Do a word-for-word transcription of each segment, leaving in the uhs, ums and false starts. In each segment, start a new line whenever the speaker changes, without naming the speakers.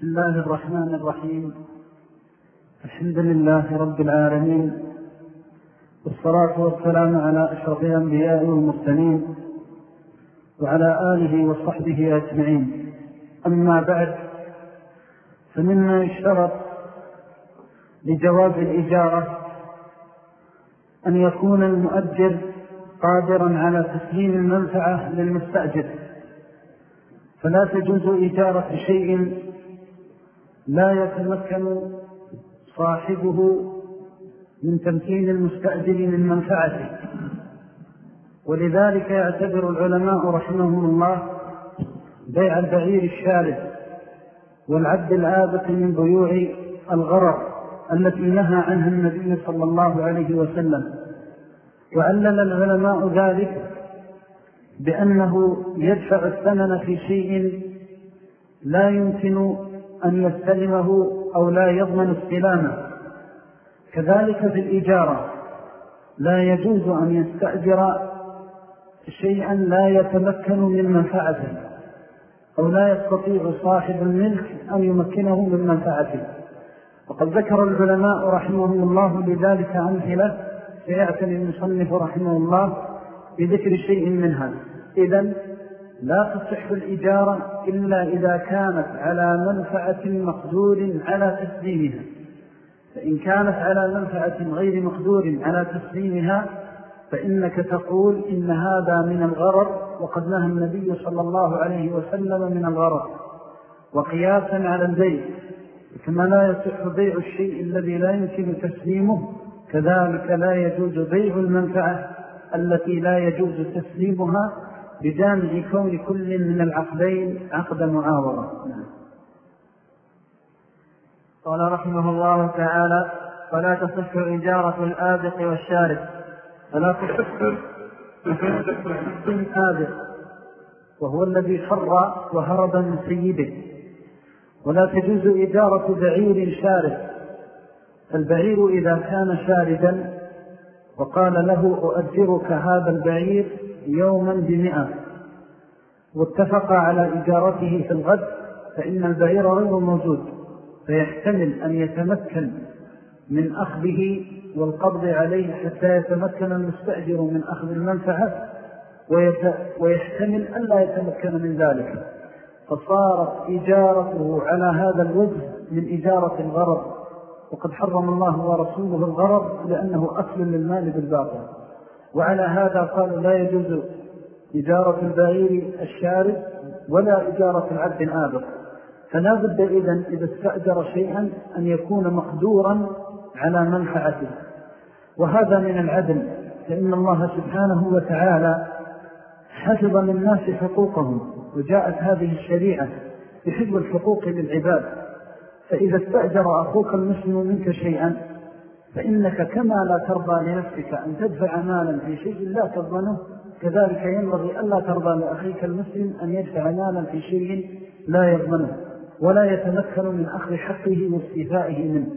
بسم الله الرحمن الرحيم. الحمد لله رب العالمين، والصلاة والسلام على أشرف الأنبياء والمرسلين وعلى آله وصحبه أجمعين. أما بعد، فمما يشترط لجواز الإجارة أن يكون المؤجر قادرا على تسليم المنفعة للمستأجر، فلا تجوز إجارة شيء لا يتمكن صاحبه من تمكين المستأجر من منفعته. ولذلك يعتبر العلماء رحمهم الله بيع البعير الشارد والعبد العابث من بيوع الغرر التي نهى عنها النبي صلى الله عليه وسلم. وعلل العلماء ذلك بأنه يدفع الثمن في شيء لا يمكن أن يستلمه أو لا يضمن استلامه. كذلك في الإجارة لا يجوز أن يستأجر شيئا لا يتمكن من منفعته أو لا يستطيع صاحب الملك أن يمكنه من منفعته. وقد ذكر العلماء رحمهم الله لذلك أمثلة سيعتني المصنف رحمه الله بذكر شيء منها. إذن لا تصح الإجارة إلا إذا كانت على منفعة مقدور على تسليمها، فإن كانت على منفعة غير مقدور على تسليمها فإنك تقول إن هذا من الغرر، وقد نهى النبي صلى الله عليه وسلم من الغرر. وقياسا على البيع، كما لا يصح بيع الشيء الذي لا يمكن تسليمه، كذلك لا يجوز بيع المنفعة التي لا يجوز تسليمها بجانب كون كل من العقدين عقد معاوضة.
قال رحمه الله تعالى: فلا تصح إجارة الآبق والشارد.
فلا تصح الآبق وهو الذي فر وهرب من سيده، ولا تجوز إجارة بعير شارد. البعير إذا كان شاردا وقال له أؤجرك هذا البعير يوما بمئة واتفق على إجارته في الغد، فإن البعير غير موجود، فيحتمل أن يتمكن من أخذه والقبض عليه حتى يتمكن المستأجر من أخذ المنفعة، ويحتمل أن لا يتمكن من ذلك، فصارت إجارته على هذا الوجه من إجارة الغرض. وقد حرم الله ورسوله الغرض لأنه أكل للمال بالباطل. وعلى هذا قالوا لا يجوز إجارة البعير الشارد ولا إجارة العبد الآبق. فلا بد إذن إذا استأجر شيئا أن يكون مقدورا على منفعته، وهذا من العدل، فإن الله سبحانه وتعالى حفظ للناس حقوقهم، وجاءت هذه الشريعة بحفظ الحقوق للعباد. فإذا استأجر أخوك المسلم منك شيئا فإنك كما لا ترضى لنفسك أن تدفع مالا في شيء لا تضمنه، كذلك ينبغي ألا ترضى لأخيك المسلم أن يدفع مالا في شيء لا يضمنه ولا يتمكن من أخذ حقه واستيفائه منه.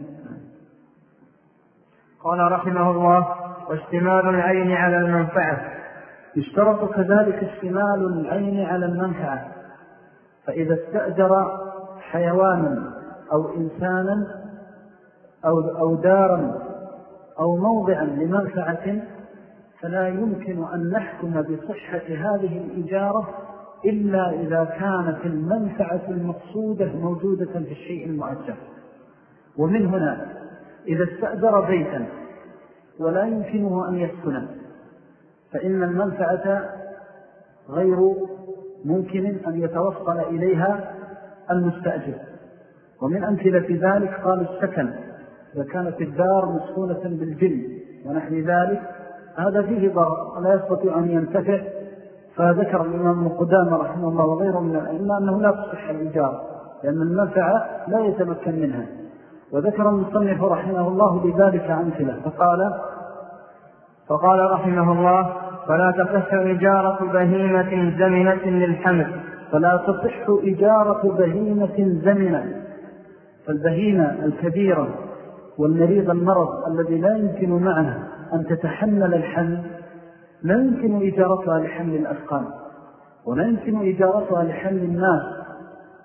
قال رحمه الله: واشتمال العين على المنفعة.
يشترط كذلك اشتمال العين على المنفعة، فإذا استأجر حيوانا أو إنسانا أو, أو دارا أو موضعا لمنفعة فلا يمكن أن نحكم بصحة هذه الإجارة إلا إذا كانت المنفعة المقصودة موجودة في الشيء المؤجر. ومن هنا إذا استأجر بيتا ولا يمكنه أن يسكنه فإن المنفعة غير ممكن أن يتوصل إليها المستأجر. ومن أمثلة ذلك قال السكن، إذا كانت الدار مسكونة بالجن ونحن ذلك، هذا فيه ضرر ولا يستطيع أن ينتفع. فذكر الإمام قدامة رحمه الله وغيره من الأئمة أنه لا تصح الإجارة لأن المنفعة لا يتمكن منها. وذكر المصنف رحمه الله لذلك أمثلة، فقال
فقال رحمه الله: فلا تصح إجارة بهيمة زمنة للحمل.
فلا تصح إجارة بهيمة زمنة، فالبهيمة الكبيرة والمريض المرض الذي لا يمكن معه أن تتحمل الحمل لا يمكن إجارتها لحمل الأثقال، ولا يمكن إجارتها لحمل الناس،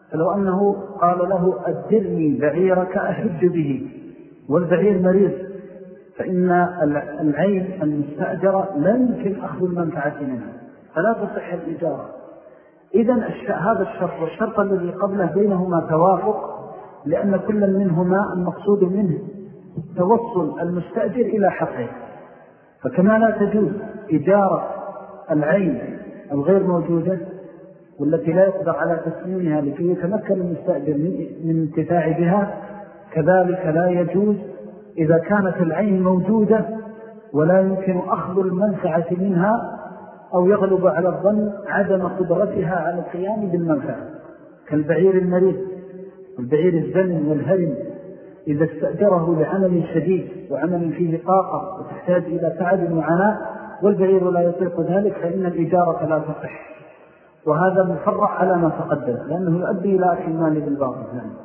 فلو أنه قال له أدرني بعيرك أحج به والبعير مريض، فإن العين المستأجرة لا يمكن أخذ المنفعة منها، فلا تصح الإجارة. إذن هذا الشرط والشرط الذي قبله بينهما توافق، لأن كل منهما المقصود منه توصل المستأجر إلى حقه. فكما لا تجوز إجارة العين الغير موجودة والتي لا يقدر على تسليمها لكي يتمكن المستأجر من انتفاع بها، كذلك لا يجوز إذا كانت العين موجودة ولا يمكن أخذ المنفعة منها أو يغلب على الظن عدم قدرتها على القيام بالمنفعة، كالبعير المريض والبعير الزن والهرم، إذا استأجره لعمل شديد وعمل فيه طاقة وتحتاج إلى تعب وعناء والبعير لا يطيق ذلك، فإن الإجارة لا تصح. وهذا مفرع على ما تقدم، لأنه يؤدي إلى أكل المال بالباطل.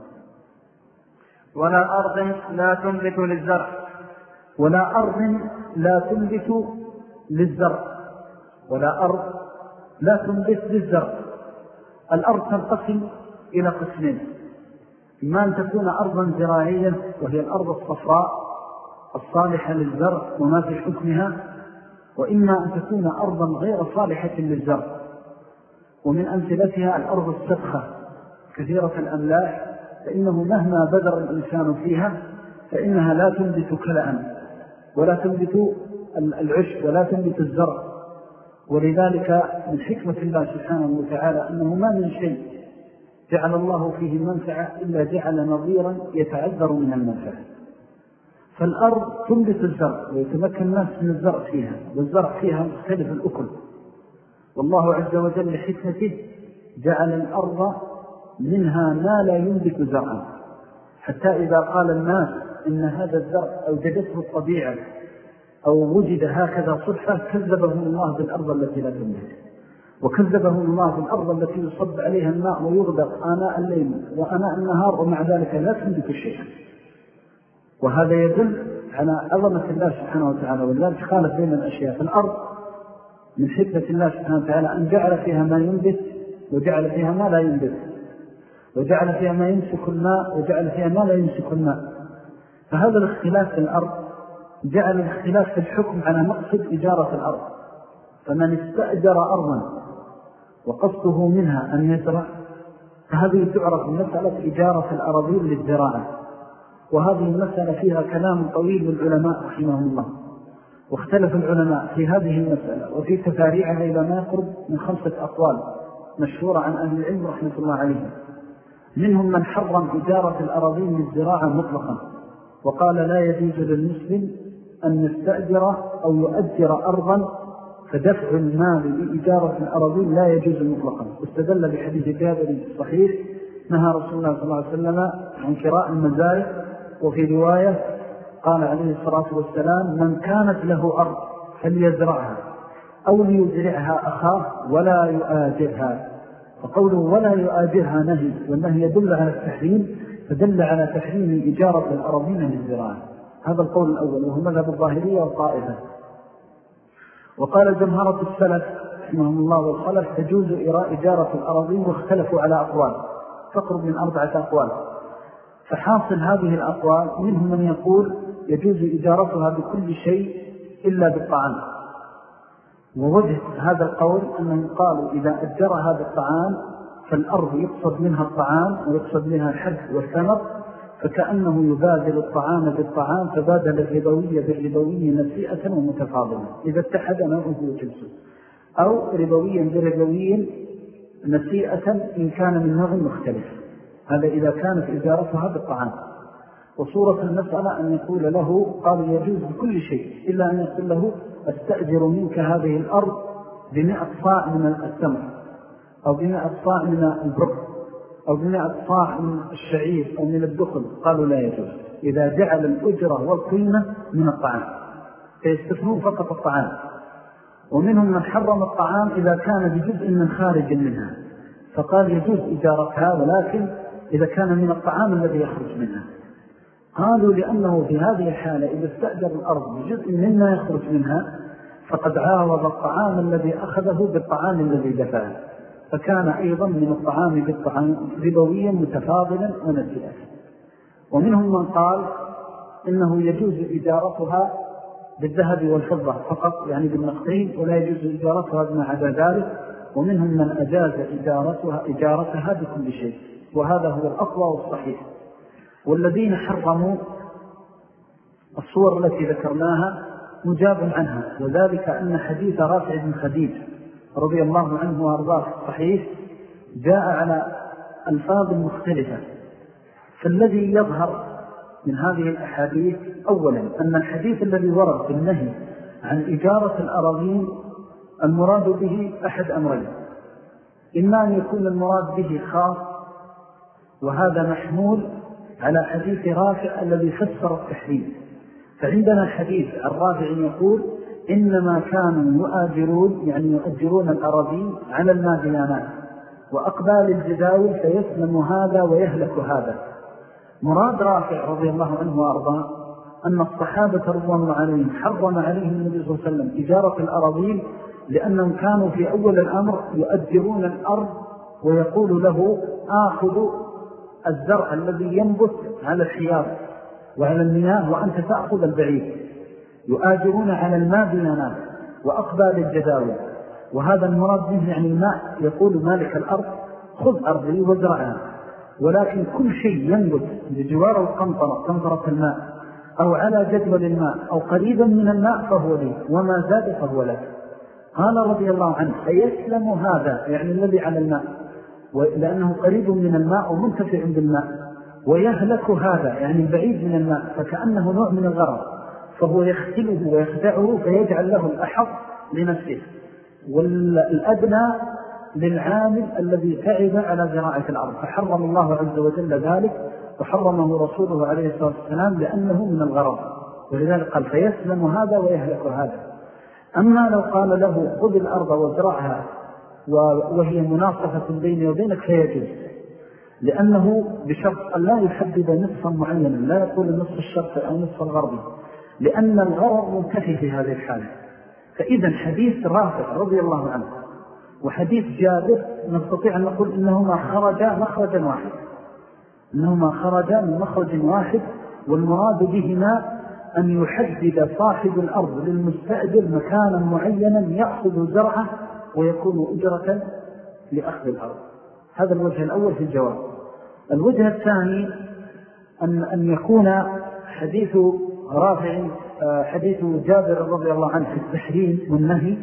ولا أرض لا تنبت للزرع
ولا أرض لا تنبت للزرع ولا أرض لا تنبت للزرع. الأرض تنقسم إلى قسمين: إما أن تكون أرضا زراعية وهي الأرض الصفراء الصالحة للزرع وما في حكمها، وإما أن تكون أرضا غير صالحة للزرع. ومن أمثلتها الأرض السبخة كثيرة الأملاح، فإنه مهما بذر الإنسان فيها فإنها لا تنبت كلأا ولا تنبت العشب ولا تنبت الزرع. ولذلك من حكمة الله سبحانه وتعالى أنه ما من شيء جعل الله فيه المنفعة إلا جعل نظيرا يتعذر من المنفعة. فالأرض تنبت الزرع ويتمكن الناس من الزرع فيها، والزرع فيها مختلف الأكل، والله عز وجل لحكمته جعل الأرض منها ما لا ينبت زرعا، حتى إذا قال الناس إن هذا الزرع أوجدته الطبيعة أو وجد هكذا صدفة كذبهم الله بالأرض التي لا تنبت، وكذبهم الله بالأرض التي يصب عليها الماء ويغدق آناء الليل وآناء النهار ومع ذلك لا تنبت شيئا. وهذا يدل على عظمة الله سبحانه وتعالى. ولذلك خالف بين الأشياء في الأرض من حكمة الله سبحانه وتعالى أن جعل فيها ما ينبت وجعل فيها ما لا ينبت، وجعل فيها ما يمسك الماء وجعل فيها ما لا يمسك الماء. فهذا الاختلاف في الأرض جعل الاختلاف في الحكم على مقصد إجارة الأرض. فمن استأجر أرضا وقصده منها أن يزرع فهذه تعرف مسألة إجارة الأراضين للزراعة، وهذه المسألة فيها كلام طويل للعلماء رحمهم الله، واختلف العلماء في هذه المسألة وفي تفاريعها إلى ما يقرب من خمسة أقوال مشهورة عن أهل العلم رحمة الله عليهم. منهم من حرم إجارة الأراضين للزراعة مطلقا، وقال لا يجوز للمسلم أن يستأجر أو يؤجر أرضا، فدفع المال لإجارة الأراضين لا يجوز مطلقا. واستدل بحديث جابر الصحيح نهى رسول الله صلى الله عليه وسلم عن كراء المزارع. وفي رواية قال عليه الصلاة والسلام من كانت له أرض فليزرعها أو ليزرعها أخاه ولا يؤاجرها. فقوله ولا يؤاجرها نهي، والنهي يدل على التحريم، فدل على تحريم إجارة الأراضين للزراعة. هذا القول الأول وهو مذهب الظاهرية والطائفة. وقال جمهرة السلف رحمهم الله والخلف تجوز إجارة الأراضين، واختلفوا على أقوال تقرب من أربعة أقوال. فحاصل هذه الأقوال منهم من يقول يجوز إجارتها بكل شيء إلا بالطعام. ووجه هذا القول أنهم قالوا إذا أجرها بالطعام فالأرض يقصد منها الطعام ويقصد منها الحب والثمر، فكأنه يبادل الطعام بالطعام، فبادل الربوية بالربوية نسيئة ومتفاضلة إذا اتحد نوعه وجنسه، أو ربويا بربويا نسيئة إن كان من نوع مختلف. هذا إذا كانت إجارتها بالطعام. وصورة المسألة أن يقول له قال يجوز بكل شيء إلا أن يقول له أستأجر منك هذه الأرض بمئة صاع من التمر، أو بمئة صاع من البر، أو بمئة صاع من الشعير أو من الدخل. قالوا لا يجوز إذا جعل الأجرة والقيمة من الطعام، فيستثنون فقط الطعام. ومنهم من حرم الطعام إذا كان بجزء من خارج منها، فقال يجوز إجارتها ولكن إذا كان من الطعام الذي يخرج منها. قالوا لأنه في هذه الحالة إذا استأجر الأرض بجزء مما يخرج منها فقد عاوض الطعام الذي أخذه بالطعام الذي دفعه، فكان أيضا من الطعام بالطعام ربويا متفاضلا ونسيئا. ومنهم من قال إنه يجوز إجارتها بالذهب والفضة فقط، يعني بالنقدين، ولا يجوز إجارتها بما عدا ذلك. ومنهم من أجاز إجارتها, إجارتها بكل شيء، وهذا هو الأقوى والصحيح. والذين حرموا الصور التي ذكرناها مجاب عنها، وذلك أن حديث رافع بن خديج رضي الله عنه وارضاه الصحيح جاء على ألفاظ مختلفة. فالذي يظهر من هذه الأحاديث أولا أن الحديث الذي ورد بالنهي عن إجارة الأراضين المراد به أحد أمرين: إما أن يكون المراد به خاص، وهذا محمول على حديث رافع الذي فسر التحريم. فعندنا حديث الرافع يقول إنما كانوا يؤاجرون، يعني يؤجرون الأراضين على الماديانات وأقبال الجداول فيسلم هذا ويهلك هذا. مراد رافع رضي الله عنه وأرضاه أن الصحابة رضوان الله عليهم حرم عليهم النبي صلى الله عليه وسلم إجارة الأراضين، لأنهم كانوا في أول الأمر يؤجرون الأرض ويقول له آخذ الزرع الذي ينبت على الحياض وعلى المياه وأنت تأخذ البعيد. يؤاجرون على الماديانات وأقبال الجداول، وهذا المراد منه يعني الماء. يقول مالك الأرض خذ أرضي وزرعها، ولكن كل شيء ينبت بجوار القنطرة، قنطرة الماء، أو على جدول الماء أو قريبا من الماء فهو لي، وما زاد فهو لك. قال رضي الله عنه فيسلم هذا، يعني الذي على الماء، لأنه قريب من الماء ومنتفع بالماء، ويهلك هذا يعني البعيد من الماء، فكأنه نوع من الغرض، فهو يختله ويخدعه فيجعل له الأحظ لنفسه والأدنى للعامل الذي تعب على زراعة الأرض. فحرم الله عز وجل ذلك، وحرمه رسوله عليه الصلاة والسلام لأنه من الغرض، ولذلك قال فيسلم هذا ويهلك هذا. أما لو قال له خذ الأرض وازرعها وهي مناصفة بيني وبينك فيجوز، لأنه بشرط أن لا يحدد نصفا معينا، لا يقول النصف الشرقي أو نصف الغربي، لأن الغرض منتفي في هذه الحالة. فإذا حديث رافع رضي الله عنه وحديث جابر نستطيع أن نقول إنهما خرجا مخرجا واحد، إنهما خرجا من مخرج واحد، والمراد بهما أن يحدد صاحب الأرض للمستأجر مكانا معينا يأخذ زرعه ويكون أجرة لأخذ الأرض. هذا الوجه الأول في الجواب. الوجه الثاني أن, أن يكون حديث رافع حديث جابر رضي الله عنه في التحريم والنهي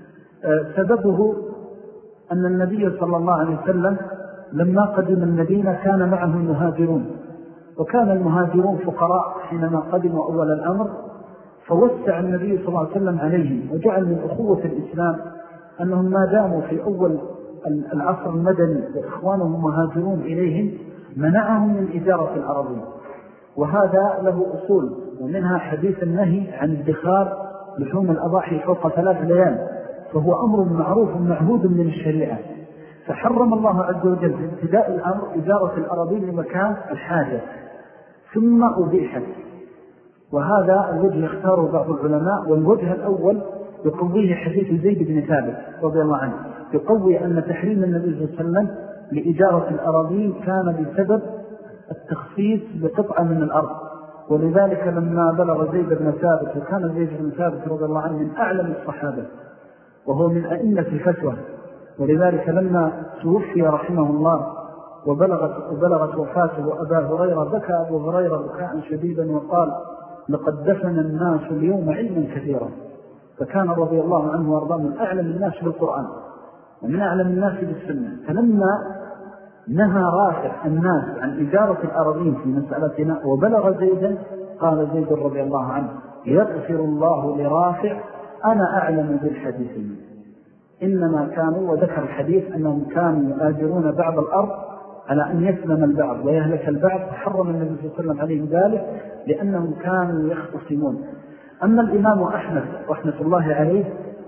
سببه أن النبي صلى الله عليه وسلم لما قدم المدينة كان معه المهاجرون، وكان المهاجرون فقراء حينما قدموا أول الأمر، فوسع النبي صلى الله عليه وسلم عليهم وجعل من أخوة الإسلام أنهم ما داموا في أول العصر المدني وإخوانهم مهاجرون إليهم منعهم من إجارة الأراضين. وهذا له أصول، ومنها حديث النهي عن ادخار لحوم الأضاحي فوق ثلاث ليال، فهو أمر معروف معهود من الشريعة. فحرم الله عز وجل في ابتداء الأمر إجارة الأراضين لمكان الحاجة، ثم أبيحت. وهذا الوجه يختاره بعض العلماء، والوجه الأول يقويه حديث زيد بن ثابت رضي الله عنه، يقوي أن تحريم النبي صلى الله عليه وسلم لإجارة الأراضين كان بسبب التخصيص بقطعة من الأرض. ولذلك لما بلغ زيد بن ثابت، وكان زيد بن ثابت رضي الله عنه من أعلم الصحابة وهو من أئمة الفتوى، ولذلك لما توفي رحمه الله وبلغت, وبلغت وفاته أبا هريرة، بكى أبو هريرة بكاء شديدا وقال لقد دفن الناس اليوم علما كثيرا. فكان رضي الله عنه وارضاه من أعلم الناس بالقرآن ومن أعلم الناس بالسنة. فلما نهى رافع الناس عن إجارة الأراضين في مسألتنا وبلغ زيدا، قال زيد رضي الله عنه يغفر الله لرافع أنا أعلم بالحديثين. إنما كانوا، وذكر الحديث أنهم كانوا يؤاجرون بعض الأرض على أن يسلم البعض ويهلك البعض، فحرم النبي صلى الله عليه وسلم عليهم ذلك لأنهم كانوا يختصمون. أما الإمام أحمد رحمة الله عليه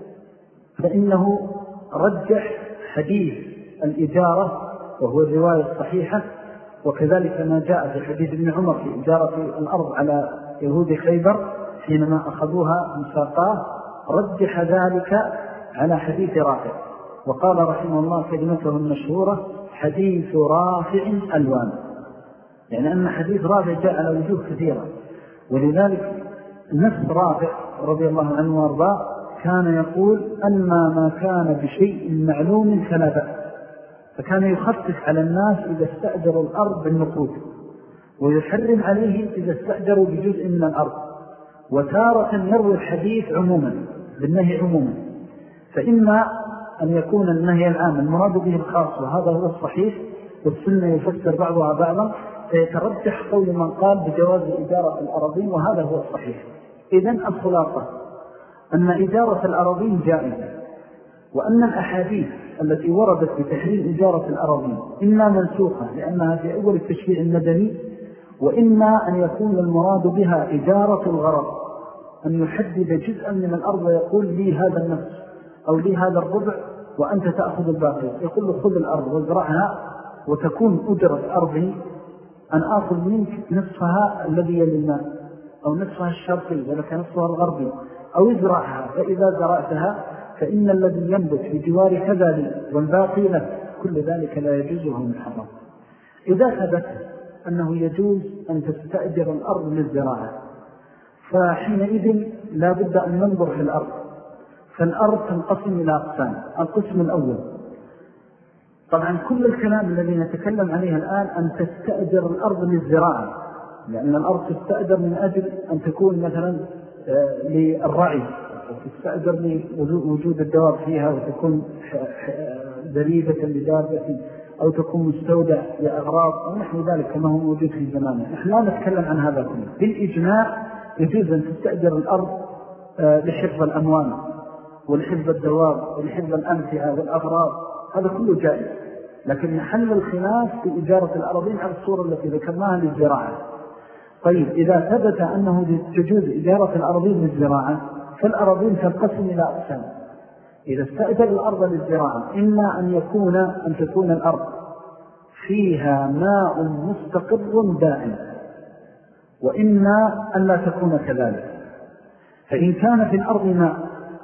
فإنه رجح حديث الإجارة وهو الرواية الصحيحة، وكذلك ما جاء في حديث ابن عمر في إجارة الأرض على يهود خيبر حينما أخذوها مساقاه، رجح ذلك على حديث رافع. وقال رحمه الله كلمته المشهورة: حديث رافع ألوان، يعني أن حديث رافع جاء على وجوه كثيرة. ولذلك نفس رافع رضي الله عنه وارضاه كان يقول: أما ما كان بشيء معلوم فلا بأس، فكان يخفف على الناس إذا استأجروا الأرض بالنقود، ويحرم عليهم إذا استأجروا بجزء من الأرض، وتارة يروي الحديث عموما بالنهي عموما. فإما أن يكون النهي العام المراد به الخاص، وهذا هو الصحيح، والسنة يفسر بعضها بعضا، فيترجح قول من قال بجواز إجارة الأراضين، وهذا هو الصحيح. إذن الخلاصة أن إجارة الأراضين جائزة، وأن الأحاديث التي وردت بتحريم إجارة الأراضين إما منسوخة لأنها في أول التشريع المدني، وإما أن يكون المراد بها إجارة الغرض، أن يحدد جزءا من الأرض ويقول لي هذا النفس أو لي هذا الربع وأنت تأخذ الباقي، يقول له خذ الأرض وازرعها، وتكون أجرة أرضي أن آخذ منك نصفها الذي يلي الناس، أو نصفها الشرقي ولك نصفها الغربي، أو ازرعها، فإذا زرعتها فإن الذي ينبت في جوار كذا لي والباقي له، كل ذلك لا يجوز وهو محرم. إذا ثبت أنه يجوز أن تستأجر الأرض للزراعة، فحينئذ لا بد أن ننظر في الأرض. فالأرض تنقسم إلى أقسام. القسم الأول، طبعا كل الكلام الذي نتكلم عليه الآن أن تستأجر الأرض للزراعة، لأن الأرض تستأجر من أجل أن تكون مثلا للرعي، وتستأجر لوجود الدواب فيها، وتكون ذريبة لدابة، أو تكون مستودع لأغراض ونحن ذلك كما هو موجود في زمانه. نحن لا نتكلم عن هذا كله. بالإجماع يجوز أن تستأجر الأرض لحفظ الأموال ولحفظ الدواب ولحفظ الأمتعة والأغراض، هذا كله جائز. لكن محل الخلاف في إجارة الأراضين على الصورة التي ذكرناها للزراعة. طيب، إذا ثبت أنه تجوز إجارة الأراضين للزراعة، فالأراضين تنقسم إلى أقسام. إذا استأجر الأرض للزراعة، إما أن يكون أن تكون الأرض فيها ماء مستقر دائم، وإما أن لا تكون كذلك. فإن كان في الأرض ماء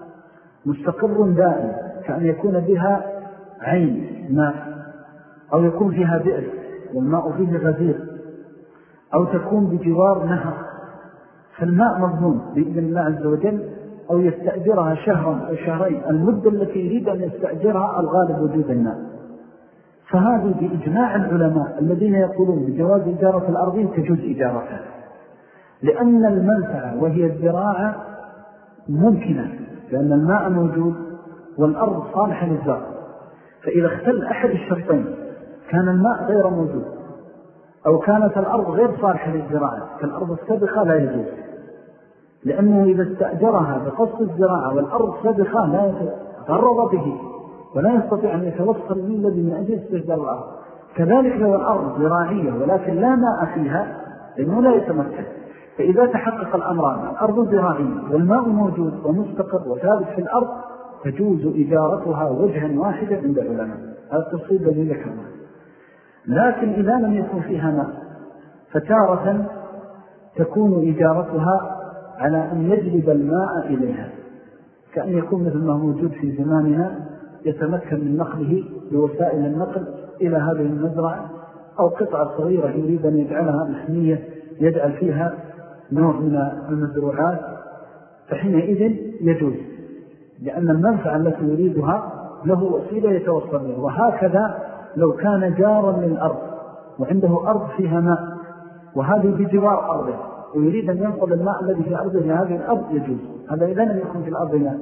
مستقر دائم، كأن يكون بها عين ماء، أو يكون فيها بئر والماء فيه غزير، أو تكون بجوار نهر، فالماء مضمون بإذن الله عز وجل، أو يستأجرها شهرا أو شهرين، المدة التي يريد أن يستأجرها الغالب وجود الماء. فهذه بإجماع العلماء الذين يقولون بجواز إجارة الأرضين تجوز إجارتها، لأن المنفعة وهي الزراعة ممكنة، لأن الماء موجود والأرض صالحة للزراعة. فإذا اختل أحد الشرطين، كان الماء غير موجود أو كانت الأرض غير صالحة للزراعة كالأرض السابقة، لا يجوز، لأنه إذا استأجرها بقصد الزراعة والأرض سابقة لا يتغرض به ولا يستطيع أن يتوصل للذي من أجل استجدار الأرض. كذلك لو الأرض زراعية ولكن لا ماء فيها، لأنه لا يتمكن. فإذا تحقق الأمران، الأرض زراعية والماء موجود ومستقر وثابت في الأرض، تجوز إجارتها وجها واحدا عند العلماء. هذا التفصيل الذي ذكرناه. لكن إذا لم يكن فيها ماء، فتارة تكون إجارتها على أن يجلب الماء إليها، كأن يكون مثل ما موجود في زماننا يتمكن من نقله بوسائل النقل إلى هذه المزرعة، أو قطعة صغيرة يريد أن يجعلها محمية يجعل فيها نوع من المزروعات، فحينئذ يجوز، لأن المنفعة التي يريدها له وسيلة يتوصل له. وهكذا لو كان جارا للأرض وعنده أرض فيها ماء، وهذه بجوار أرضه، ويريد أن ينقل الماء الذي في أرضه لهذه الأرض، يجوز هذا إذا لم يكن في الأرض ماء.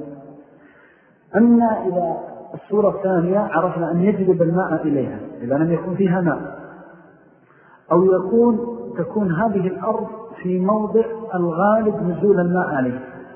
أما إذا الصورة الثانية عرفنا أن يجلب الماء إليها إذا لم يكن فيها ماء، أو يكون تكون هذه الأرض في موضع الغالب نزول الماء عليه،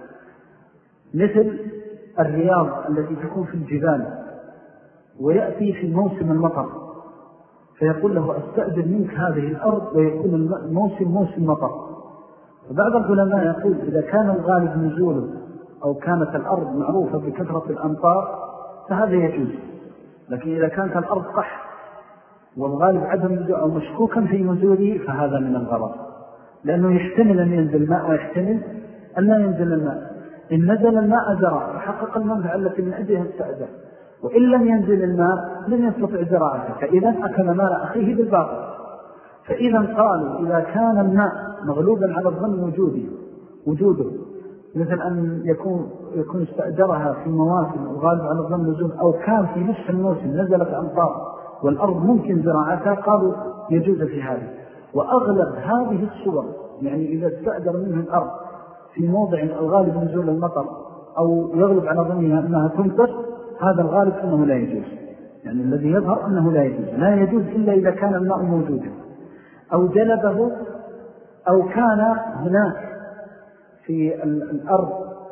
مثل الرياض التي تكون في الجبال ويأتي في موسم المطر، فيقول له أستأذن منك هذه الأرض ويكون الموسم موسم مطر. وبعض العلماء يقول إذا كان الغالب نزوله أو كانت الأرض معروفة بكثرة الأمطار فهذا يجوز، لكن إذا كانت الأرض قح والغالب عدم نزوله أو مشكوكا في نزوله فهذا من الغلط، لأنه يحتمل أن ينزل الماء ويحتمل أن لا ينزل الماء. إن نزل الماء زرع وحقق المنفعة التي من أجلها استأذن، وإن لم ينزل الماء لم يستطع زراعته، فإذا أكل مال أخيه بالباطل. فإذا قالوا إذا كان الماء مغلوبا على الظن وجوده وجوده مثل أن يكون يكون استأجرها في مواسم الغالب على الظن وجود، أو كان في نفس الموسم نزلت أمطار والأرض ممكن زراعتها، قالوا يجوز في هذه. وأغلب هذه الصور يعني إذا استأجر منه الأرض في موضع الغالب نزول المطر أو يغلب على ظنها أنها تمطر، هذا الغالب أنه لا يجوز. يعني الذي يظهر أنه لا يجوز لا يجوز إلا إذا كان الماء موجودا أو جلبه، أو كان هناك في الأرض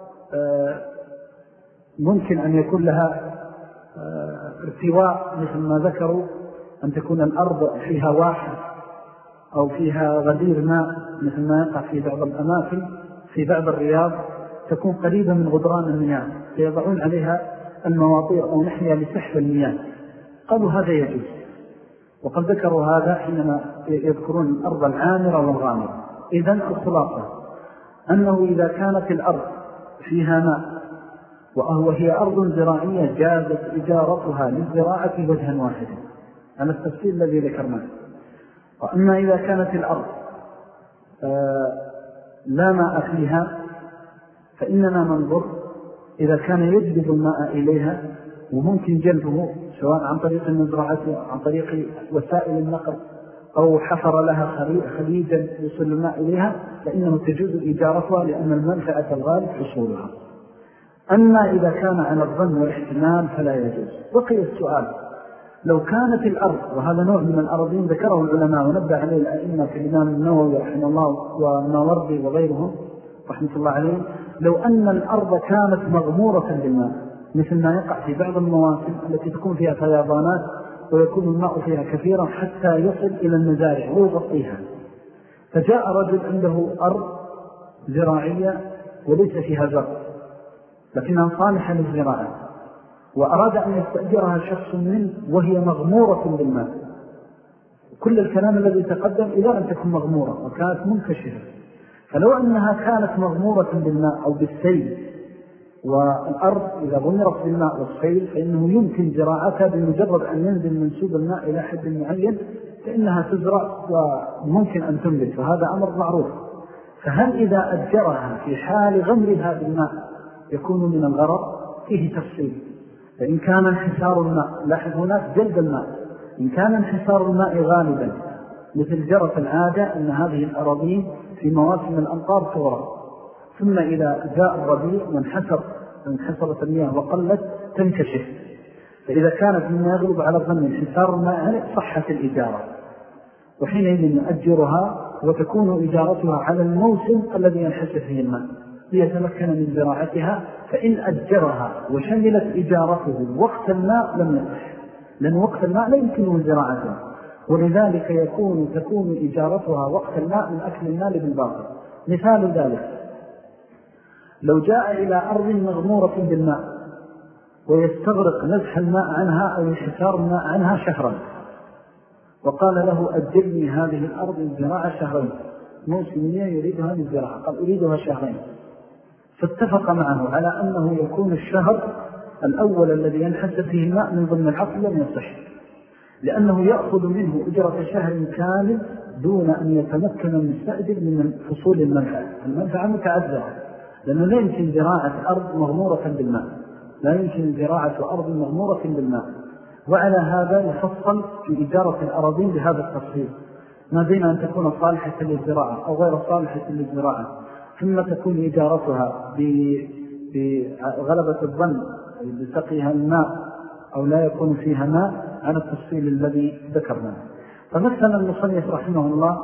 ممكن أن يكون لها ارتواء، مثل ما ذكروا أن تكون الأرض فيها واحد أو فيها غدير ماء، مثل ما يقع في بعض الأماكن في بعض الرياض تكون قريبة من غدران المياه فيضعون عليها المواطير أو نحية لسحب المياه، قالوا هذا يجوز. وقد ذكروا هذا حينما يذكرون الأرض العامرة والغامرة. إذن الخلاصة أنه إذا كانت الأرض فيها ماء وهي أرض زراعية جازت إجارتها للزراعة وجها واحدا على التفصيل الذي ذكرناه. وأما إذا كانت الأرض لا ماء فيها فإننا ننظر إذا كان يجلب الماء إليها وممكن جلبه سواء عن طريق المزرعة عن طريق وسائل النقل أو حفر لها خليجا يوصل الماء إليها، فإنه تجوز إجارتها لأن المنفعة الغالب حصولها. أما إذا كان على الظن والاحتمال فلا يجوز. بقي السؤال، لو كانت الأرض، وهذا نوع من الأراضين ذكره العلماء ونبه عليه الأئمة كالإمام النووي رحمه الله والماوردي وغيرهم رحمة الله عليهم، لو أن الأرض كانت مغمورة بالماء مثل ما يقع في بعض المواسم التي تكون فيها فيضانات ويكون الماء فيها كثيرا حتى يصل إلى المزارع ويغطيها، فجاء رجل عنده أرض زراعية وليس فيها زرع لكنها صالحة للزراعة وأراد أن يستأجرها شخص منه وهي مغمورة بالماء. كل الكلام الذي تقدم إلى أن تكون مغمورة وكانت منكشفة، فلو أنها كانت مغمورة بالماء أو بالسيل، والأرض إذا غمرت بالماء والسيل فإنه يمكن زراعتها بمجرد أن ينزل منسوب الماء إلى حد معين فإنها تزرع وممكن أن تنبت، فهذا أمر معروف. فهل إذا أجرها في حال غمرها بالماء يكون من الغرر؟ فيه تفصيل. فإن كان انحسار الماء، لاحظ هناك جلب الماء، إن كان انحسار الماء غالبا مثل جرت العادة أن هذه الأراضين في مواسم الأمطار تغرق، ثم إذا جاء الربيع وانحسر انحسرت المياه وقلت تنكشف، فإذا كانت مما يغلب على الظن انحسار الماء صحت الإجارة، وحينئذ نؤجرها وتكون إجارتها على الموسم الذي ينحسر فيه الماء ليتمكن من زراعتها. فإن أجرها وشملت إجارته وقت الماء لم يصح، لأن وقت الماء لا يمكنه زراعتها، ولذلك يكون تكون إجارتها وقت الماء من أكل المال بالباطل. مثال ذلك لو جاء إلى أرض مغمورة بالماء ويستغرق نزح الماء عنها أو انحسار الماء عنها شهرا، وقال له أجلني هذه الأرض الزراعة شهرين، موسمية يريدها للزراعة، قال أريدها شهرين، فاتفق معه على أنه يكون الشهر الأول الذي ينحسر فيه الماء من ضمن العقل لم يصح، لأنه يأخذ منه أجرة شهر كامل دون أن يتمكن المستأجر من حصول المنفعة. المنفعة متعذرة لأنه لا يمكن زراعة أرض مغمورة بالماء، لا يمكن زراعة أرض مغمورة بالماء. وعلى هذا يفصل في إجارة الأراضين بهذا التفصيل، ما بين أن تكون صالحة للزراعة أو غير صالحة للزراعة، ثم تكون إجارتها بغلبة الظن بسقيها الماء أو لا يكون فيها ماء على التفصيل الذي ذكرناه. فمثلا المصنف رحمه الله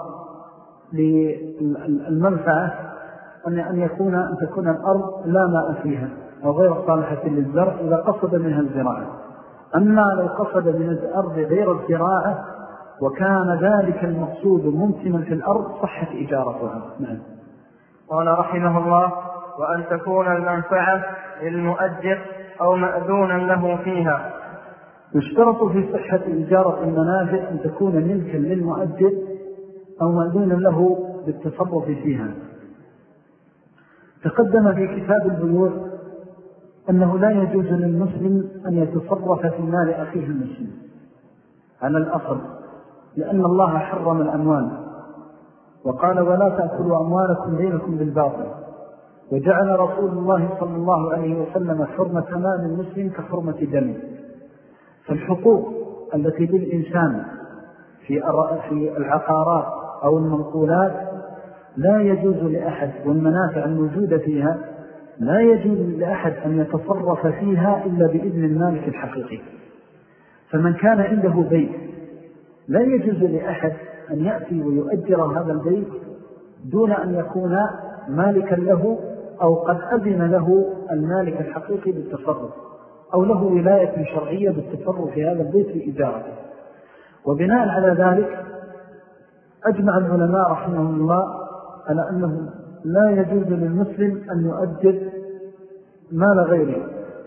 للمنفعة أن يكون أن تكون الأرض لا ماء فيها أو غير صالحة للزرع إذا قصد منها الزراعة. أما لو قصد من الأرض غير الزراعة وكان ذلك المقصود ممكنا في الأرض صحت إجارتها. نعم.
قال رحمه الله: وأن تكون المنفعة للمؤجر أو مأذونا له فيها.
يشترط في صحة إجارة المنافع أن تكون ملكا للمؤجر أو مأذونا له بالتصرف فيها. تقدم في كتاب البيوع أنه لا يجوز للمسلم أن يتصرف في مال أخيه المسلم على الأصل، لأن الله حرم الأموال وقال ولا تأكلوا أموالكم بينكم بالباطل، وجعل رسول الله صلى الله عليه وسلم حرمة مال المسلم كحرمة دمه. فالحقوق التي للإنسان في في العقارات أو المنقولات لا يجوز لأحد، والمنافع الموجودة فيها لا يجوز لأحد أن يتصرف فيها إلا بإذن المالك الحقيقي. فمن كان عنده بيت لا يجوز لأحد أن يأتي ويؤجر هذا البيت دون أن يكون مالكا له أو قد أذن له المالك الحقيقي بالتصرف، أو له ولاية شرعية بالتصرف في هذا البيت لإجارته. وبناء على ذلك أجمع العلماء رحمهم الله على أنه لا يجوز للمسلم أن يؤجر مال غيره،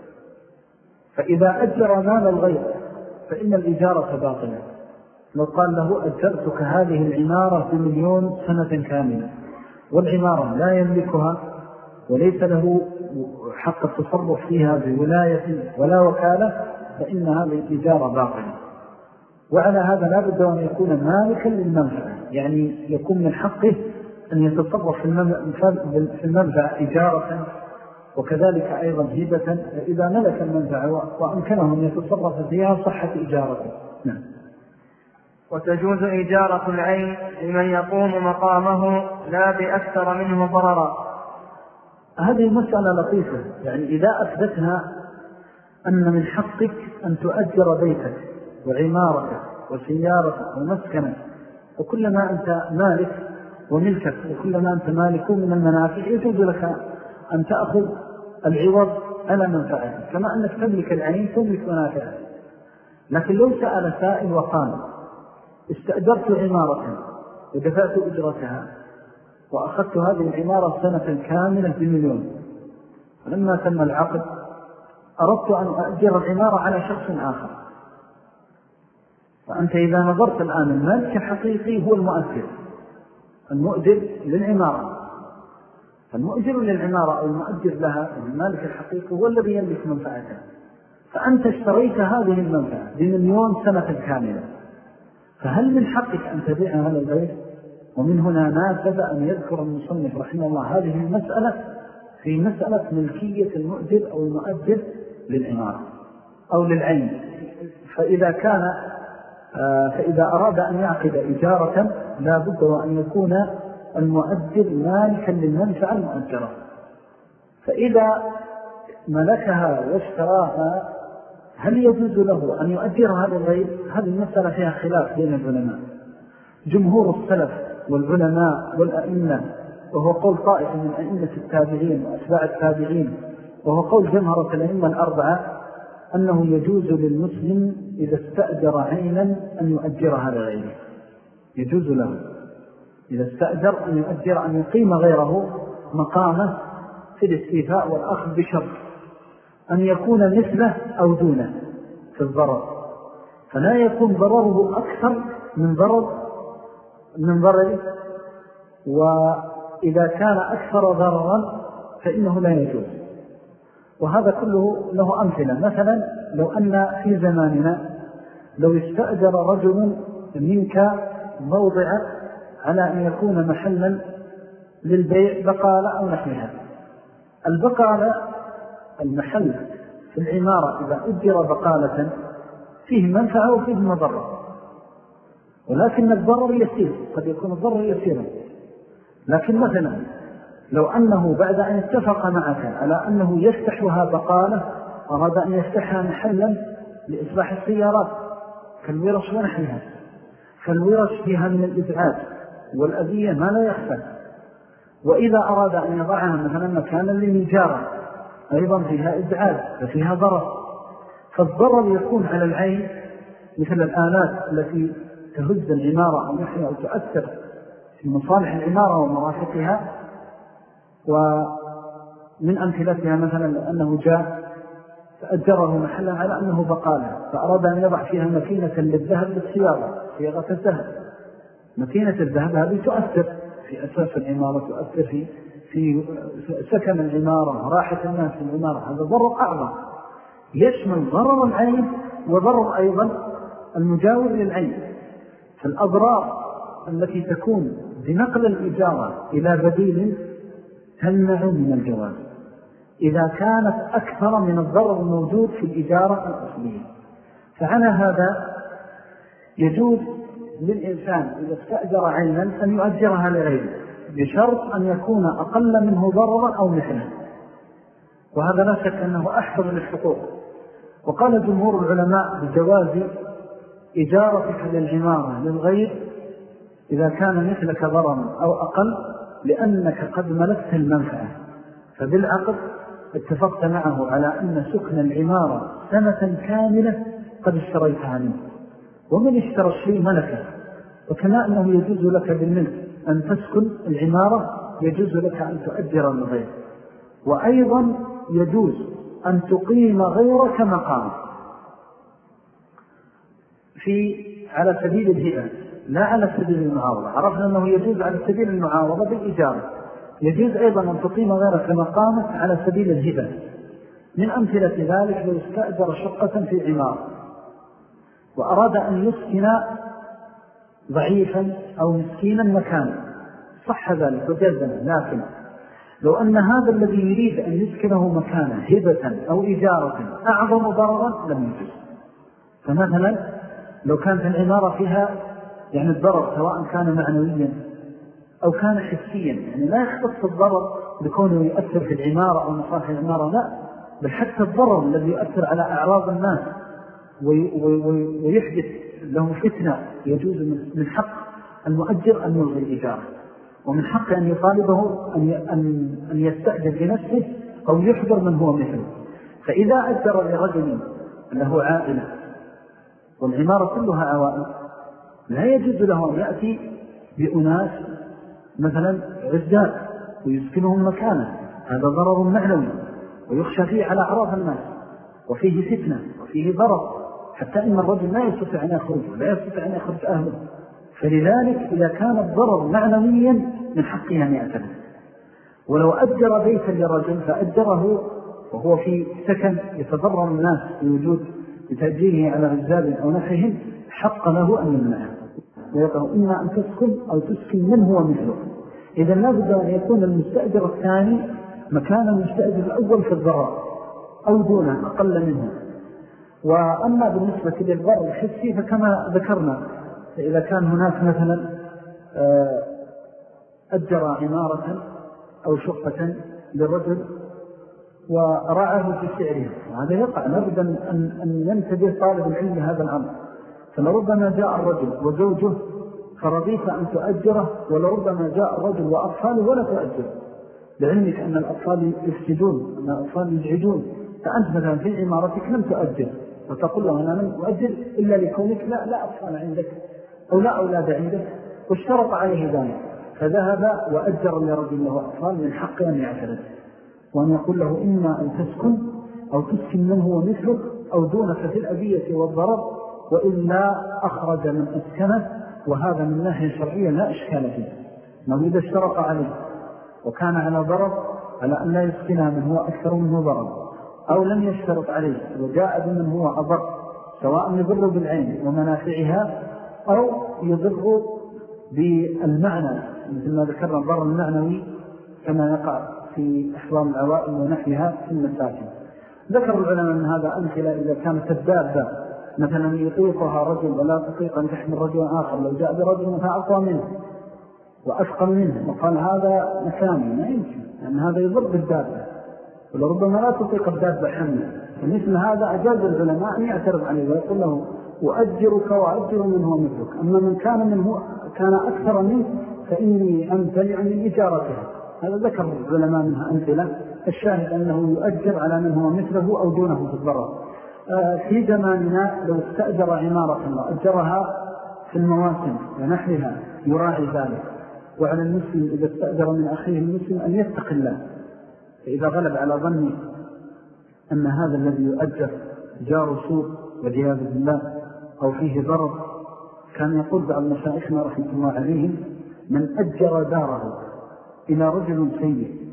فإذا أجر مال الغير فإن الإجارة باطلة. لو قال له أجرتك هذه العمارة بمليون سنة كاملة والعمارة لا يملكها وليس له حق التصرف فيها بولاية ولا وكالة، فإن هذه الإجارة باطلة. وعلى هذا لا بد أن يكون مالكا للمنفعة، يعني يكون من حقه أن يتصرف في المنفعة إجارة وكذلك أيضا هبة، إذا ملك المنفعة وأمكنه أن يتصرف فيها صحة إجارته. نعم.
وتجوز إجارة العين لمن يقوم مقامه لا بأكثر منه ضررا.
هذه مسألة لطيفة، يعني إذا أثبتها أن من حقك أن تؤجر بيتك وعمارتك وسيارتك ومسكنك، وكلما أنت مالك وملكك وكلما أنت مالك من المنافع يجوز لك أن تأخذ العوض على منفعتك، كما أنك تملك العين تملك منافعك. لكن لو سأل سائل وقال استأجرت عمارة ودفعت أجرتها وأخذت هذه العمارة سنة كاملة بمليون، ولما تم العقد أردت أن أؤجر العمارة على شخص آخر، فأنت إذا نظرت الآن المالك الحقيقي هو المؤجر، المؤجر للعمارة، فالمؤجر للعمارة أو المؤجر لها المالك الحقيقي هو الذي يملك منفعتها، فأنت اشتريت هذه المنفعة بمليون سنة كاملة، فهل من حقك أن تبيع هذا البيت؟ ومن هنا ناسب أن يذكر المصنف رحمه الله هذه المسألة في مسألة ملكية المؤجر أو المؤجر للعمارة أو للعين. فإذا كان فإذا أراد أن يعقد إجارة لا بد وأن يكون المؤجر مالكا للمنفعة المؤجرة، فإذا ملكها واشتراها هل يجوز له أن يؤجر هذا الغير؟ هذه المسألة فيها خلاف بين العلماء. جمهور السلف والعلماء والأئمة، وهو قول طائفة من أئمة التابعين وأتباع التابعين، وهو قول جمهرة الأئمة الأربعة، أنه يجوز للمسلم إذا استأجر عينا أن يؤجرها لغيره، يجوز له إذا استأجر أن يؤجر أن يقيم غيره مقامه في الاستيفاء والأخذ بشرط أن يكون مثله أو دونه في الضرر، فلا يكون ضرره أكثر من ضرر من ضرره، وإذا كان أكثر ضررا فإنه لا يجوز. وهذا كله له أمثلة. مثلا لو أن في زماننا لو استأجر رجل منك موضع على أن يكون محلا للبيع بقالة أو نحوها، البقالة المحل في العمارة إذا أجر بقالة فيه منفعة وفيه مضرة، ولكن الضرر يسير، قد يكون الضرر يسيرا. لكن مثلا لو أنه بعد أن اتفق معك على أنه يفتحها بقالة أراد أن يفتحها محلا لإصلاح السيارات كالورش ونحنها، فالورش فيها من الإزعاج والأذية ما لا يخفى، وإذا أراد أن يضعها مثلا مكانا للنجارة أيضا فيها إزعاج وفيها ضرر، فالضرر يكون على العين مثل الآلات التي تهز العمارة أو نحن أو تؤثر في مصالح العمارة ومرافقها. ومن أمثلتها مثلا أنه جاء فأجره محلا على أنه بقالة، فأراد أن يضع فيها مكينة للذهب للسيارة صياغة الذهب، مكينة الذهب هذه تؤثر في أساس العمارة، تؤثر في في سكن العمارة، راحة الناس في العمارة، هذا ضرر أعظم يشمل ضرر العين وضرر أيضا المجاور للعين. فالأضرار التي تكون بنقل الإجارة إلى بديل تمنع من الجواز إذا كانت أكثر من الضرر الموجود في الإجارة الأصلية. فعلى هذا يجوز للإنسان إذا استأجر عينا أن يؤجرها لغيره بشرط أن يكون أقل منه ضررا أو مثله، وهذا لا شك أنه أحسن للحقوق. وقال جمهور العلماء بجواز إجارتك للعمارة للغير إذا كان مثلك ضررا أو أقل، لأنك قد ملكت المنفعة، فبالعقد اتفقت معه على أن سكن العمارة سنة كاملة قد اشتريتها منه، ومن اشترى الشيء ملكه. وكما أنه يجوز لك بالملك أن تسكن العمارة، يجوز لك أن تؤجر للغير، وأيضا يجوز أن تقيم غيرك مقام في على سبيل الهبة لا على سبيل المعاوضة. عرفنا أنه يجوز على سبيل المعاوضة بالإجارة، يجوز أيضا أن تقيم غيرك مقامك على سبيل الهبة. من أمثلة ذلك لو استأجر شقة في عمارة وأراد أن يسكن ضعيفا أو مسكينا مكانا، صح ذلك وجزنا، لكن لو أن هذا الذي يريد أن يسكنه مكانا هبة أو إجارة أعظم ضررا لم يجوز. فمثلا لو كانت العمارة فيها يعني الضرر سواء كان معنويا أو كان حسيا، يعني لا يختص الضرر بكونه يؤثر في العمارة أو مصالح العمارة، لا، بل حتى الضرر الذي يؤثر على أعراض الناس ويحدث له فتنة، يجوز من حق المؤجر أن يلغي الإجارة، ومن حق أن يطالبه أن يستأجر بنفسه أو يحضر من هو مثله. فإذا أجر لرجل له عائلة والعمارة كلها عوائل، لا يجوز له أن يأتي بأناس مثلا عزاب ويسكنهم مكانه، هذا ضرر معنوي ويخشى فيه على أعراض الناس، وفيه فتنة وفيه ضرر، حتى إن الرجل لا يستطيع أن يخرج ولا يستطيع أن يخرج أهله. فلذلك إذا كان الضرر معنويا من حقه أن يأتله. ولو أجر بيتا لرجل فأجره وهو في سكن يتضرر الناس بوجود بتأجيره على عزاب أو نحيهم، حق له أن يمنعه ويقول إما أن تسكن أو تسكن من هو مثله. إذا لابد أن يكون المستأجر الثاني مكان المستأجر الأول في الضرر أو دونه أقل منه. وأما بالنسبة للضرر الحسي فكما ذكرنا، إذا كان هناك مثلا أجر عمارة أو شقة للرجل ورعاه في سعره، وهذا يقع، نريد أن ينتبه طالب العلم هذا الأمر. فلربما جاء الرجل وزوجه فرضيت أن تؤجره، ولربما جاء الرجل وأطفاله ولا تؤجر، لعلمك أن الأطفال يفسدون، أن الأطفال يزعجون، فأنت مثلا في عمارتك لم تؤجر وتقول له أنا لم أؤجر إلا لكونك لا, لا أطفال عندك أو لا أولاد عندك، واشترط عليه ذلك، فذهب وأجر لرجل له أطفال، من حق أن يعترض وأن يقول له إما أن تسكن أو تسكن من هو مثلك أو دونك في الأذية والضرر، وإلا أخرج من أسكنه. وهذا من ناحية شرعية لا إشكال فيه، ما إذا اشترط عليه وكان على ضرر على أن لا يسكنها من هو أكثر منه ضرر، أو لم يشترط عليه وجاء بمن هو أضر، سواء يضر بالعين ومنافعها أو يضر بالمعنى مثل ما ذكرنا الضرر المعنوي كما يقع في أحوال العوائل ونحيها في المساكن. ذكر العلماء من هذا أمثلة إذا كانت الدابة مثلا يطيقها رجل ولا تطيق أن تحمل رجل آخر، لو جاء برجل فأقوى منه وأثقل منه وقال هذا مكاني، ما يمكن، لأن هذا يضر بالدابة ولربما لا تطيق الدابة حمله. فمثل هذا أجاز العلماء أن يعترض عليه ويقول له أؤجرك وأؤجر من هو مثلك، أما من كان منه كان أكثر منه فإني أمتنع من إجارتها. هذا ذكر العلماء منها أمثلة. الشاهد أنه يؤجر على من هو مثله أو دونه في الضرر. في زماننا لو استأجر عمارة وأجرها في المواسم ونحلها يراعي ذلك. وعلى المسلم إذا استأجر من أخيه المسلم أن يتق الله، فإذا غلب على ظنه أن هذا الذي يؤجر جار سوء والعياذ بالله أو فيه ضرر، كان يقول بعض مشايخنا رحمة الله عليهم من أجر داره إلى رجل سيء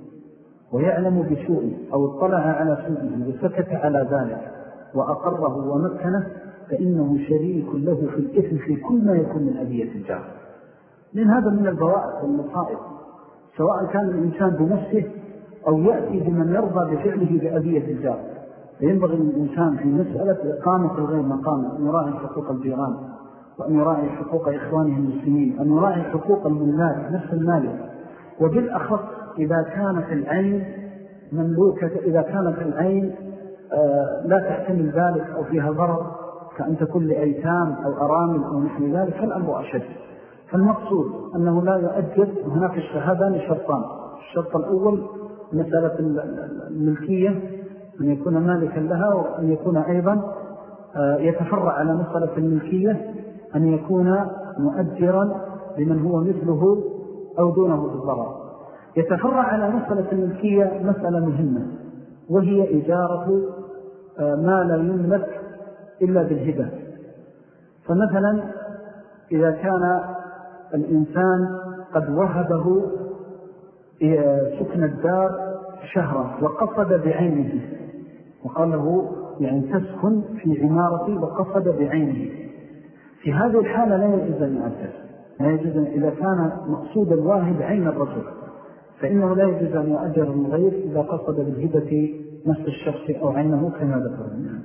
ويعلم بسوءه أو اطلع على سوءه وسكت على ذلك وأقره ومكنه، فإنه شريك له في الإثم في كل ما يكون من أذية الجار. لأن هذا من البوائق والمصائب، سواء كان الإنسان بنفسه أو يأتي بمن يرضى بفعله بأذية الجار. فينبغي الإنسان في مسألة إقامة الغير مقامه أن يراعي حقوق الجيران، وأن يراعي حقوق إخوانه المسلمين، أن يراعي حقوق الملاك نفس المالك، وبالأخص إذا كانت العين مملوكة، إذا كانت العين آه لا تحتمل ذلك أو فيها ضرر كأن تكون لأيتام أو أرامل أو نحو ذلك، فالأمر أشد. فالمقصود أنه لا يؤجر. هناك هذان شرطان: الشرط الأول مسألة الملكية، أن يكون مالكا لها، وأن يكون أيضا آه يتفرع على مسألة الملكية أن يكون مؤجرا لمن هو مثله أو دونه بالضرر. يتفرع على مسألة الملكية مسألة مهمة، وهي إجارة ما لا يملك إلا بالهبة. فمثلا إذا كان الإنسان قد وهبه سكن الدار شهرا وقصد بعينه، وقال له يعني تسكن في عمارتي وقصد بعينه، في هذه الحالة لا يجوز أن يؤجر. لا يجوز إذا كان مقصود الواهب عين الرجل، فإنه لا يجوز أن يؤجر الغير إذا قصد بالهبة نفس الشخص أو عينه كما ذكرنا.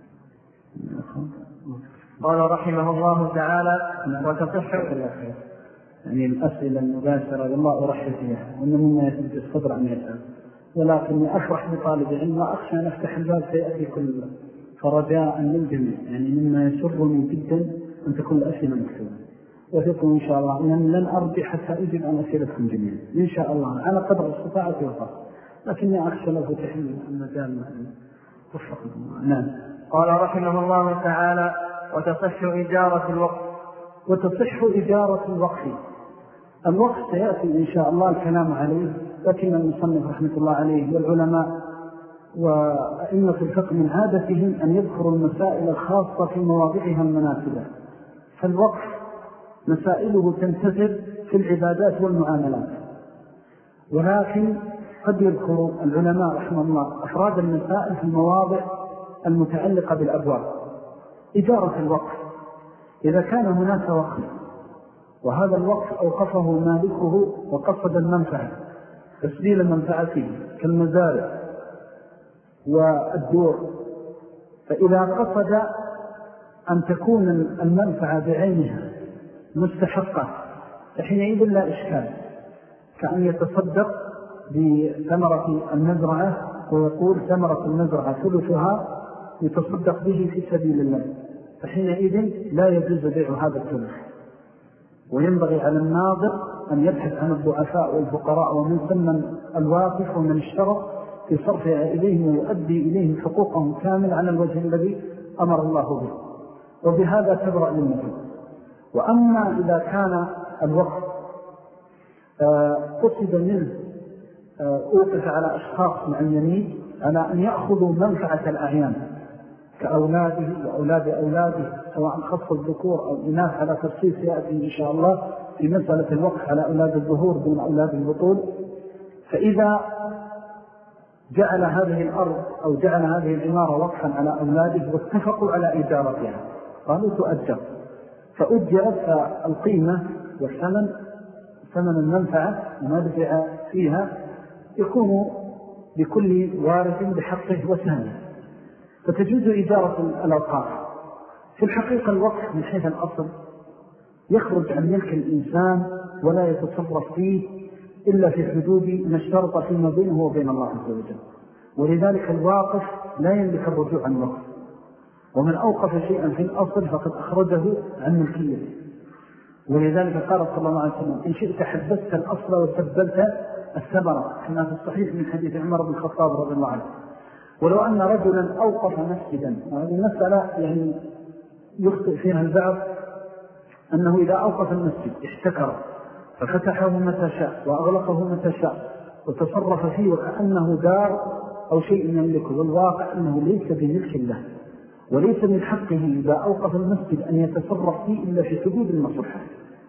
قال رحمه الله تعالى: وتصح
يعني الأسئلة المباشرة والله أرحب فيها، وإنه مما يسد الصدر أن يسأل، ولكني أفرح بطالب علم وأخشى أن أفتح الباب سيأتي كل فرجاء للجميع. يعني مما يسرني جدا أن تكون الأسئلة مكتوبة، وثقوا إن شاء الله أن لن أرجع حتى أجب عن أسئلتكم جميعا إن شاء الله على قدر استطاعة وفاق، لكني أخشى لو فتح المجال وفقكم. نعم.
قال رحمه الله تعالى: وتصح إجارة الوقف.
وتصح إجارة الوقف. الوقف سيأتي إن شاء الله الكلام عليه، لكن المصنف رحمة الله عليه والعلماء وأئمة الفقه من عادتهم أن يذكروا المسائل الخاصة في مواضعها المناسبة. فالوقف مسائله تنتشر في العبادات والمعاملات، ولكن قد يذكر العلماء رحمه الله أفراد المسائل في المواضع المتعلقة بالأبواب. إجارة الوقف: إذا كان هناك وقف وهذا الوقف أوقفه مالكه وقصد المنفعة تسبيل منفعته كالمزارع والدور، فإذا قصد أن تكون المنفعة بعينها مستحقة فحينئذ لا إشكال، كأن يتصدق بثمرة المزرعة ويقول ثمرة المزرعة ثلثها يتصدق به في سبيل الله، فحينئذ لا يجوز بيع هذا الثلث. وينبغي على الناظر أن يبحث عن الضعفاء والفقراء ومن ثم الواقف ومن اشترط في صرفها إليهم ويؤدي إليهم حقوقهم كامل على الوجه الذي أمر الله به، وبهذا تبرأ للمثل. وأما إذا كان الوقف قصد منه أوقف على أشخاص معينين على أن يأخذوا منفعة الأعيان كأولاده وأولاد أولاده، سواء خص الذكور أو إناث على تفصيل سيأتي إن شاء الله في مسألة الوقف على أولاد الظهور دون أولاد البطول، فإذا جعل هذه الأرض أو جعل هذه العمارة وقفا على أولاده واتفقوا على إجارتها قالوا تؤجر، فأجرت القيمة والثمن ثمن المنفعة وما دفع فيها يكون بكل وارث بحقه وسهمه، فتجوز إجارة الأوقاف. في الحقيقة الوقف من حيث الأصل يخرج عن ملك الإنسان ولا يتصرف فيه إلا في حدود ما اشترط فيما بينه وبين الله عز وجل، ولذلك الواقف لا يملك الرجوع عن الوقف، ومن أوقف شيئا في الأصل فقد أخرجه عن ملكية. ولذلك قال صلى الله عليه وسلم: إن شئت حبست الأصل وسبلت الثمرة، كما في الصحيح من حديث عمر بن الخطاب رضي الله عنه. ولو أن رجلا أوقف مسجدا، وهذه المسألة يعني يخطئ فيها البعض، أنه إذا أوقف المسجد احتكر ففتحه متى شاء وأغلقه متى شاء وتصرف فيه وكأنه دار أو شيء يملكه، والواقع أنه ليس بملك الله، وليس من حقه إذا أوقف المسجد أن يتصرف فيه إلا في حدود المصلحة.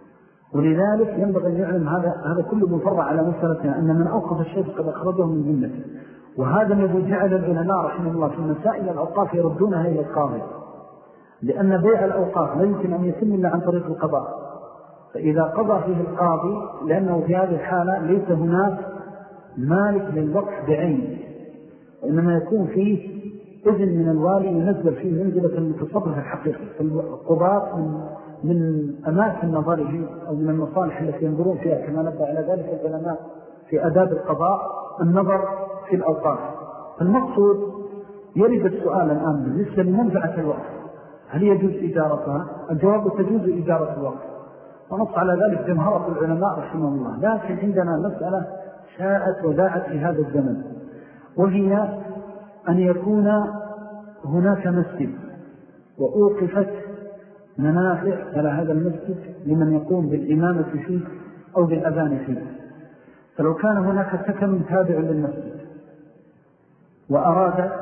ولذلك ينبغي أن يعلم هذا هذا كله مفرع على مسألتنا أن من أوقف الشيء قد أخرجه من ذمته. وهذا الذي جعل العلماء رحمه الله في مسائل الأوقاف يردونها إلى القاضي، لأن بيع الأوقاف لا يمكن أن يتم إلا عن طريق القضاء. فإذا قضى فيه القاضي، لأنه في هذه الحالة ليس هناك مالك للوقف بعينه، وإنما يكون فيه إذن من الوالي ينزل فيه منزلة المتصرف الحقيقي. فالقضاء من, من أماكن نظره أو من المصالح التي ينظرون فيها كما نبدأ على ذلك العلماء في أداب القضاء النظر في الأوقاف. فالمقصود يرد السؤال الآن بالنسبة لمنفعة الوقف، هل يجوز إجارتها؟ الجواب تجوز إجارة الوقف، ونص على ذلك جمهرة العلماء رحمه الله. لكن عندنا مسألة شاءت وذاعت في هذا الزمن، وهي أن يكون هناك مسجد وأوقفت منافع على هذا المسجد لمن يقوم بالإمامة فيه أو بالأذان فيه. فلو كان هناك سكن تابع للمسجد وأراد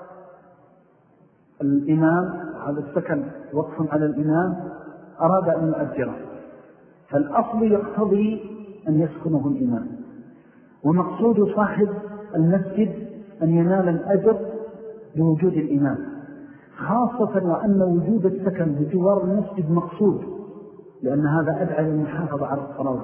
الإمام، هذا السكن وقف على الإمام، أراد أن يؤجره، فالأصل يقتضي أن يسكنه الإمام، ومقصود صاحب المسجد أن ينال الأجر بوجود الإمام، خاصة وأن وجود السكن بجوار المسجد مقصود، لأن هذا أدعى للمحافظة على الصلاة،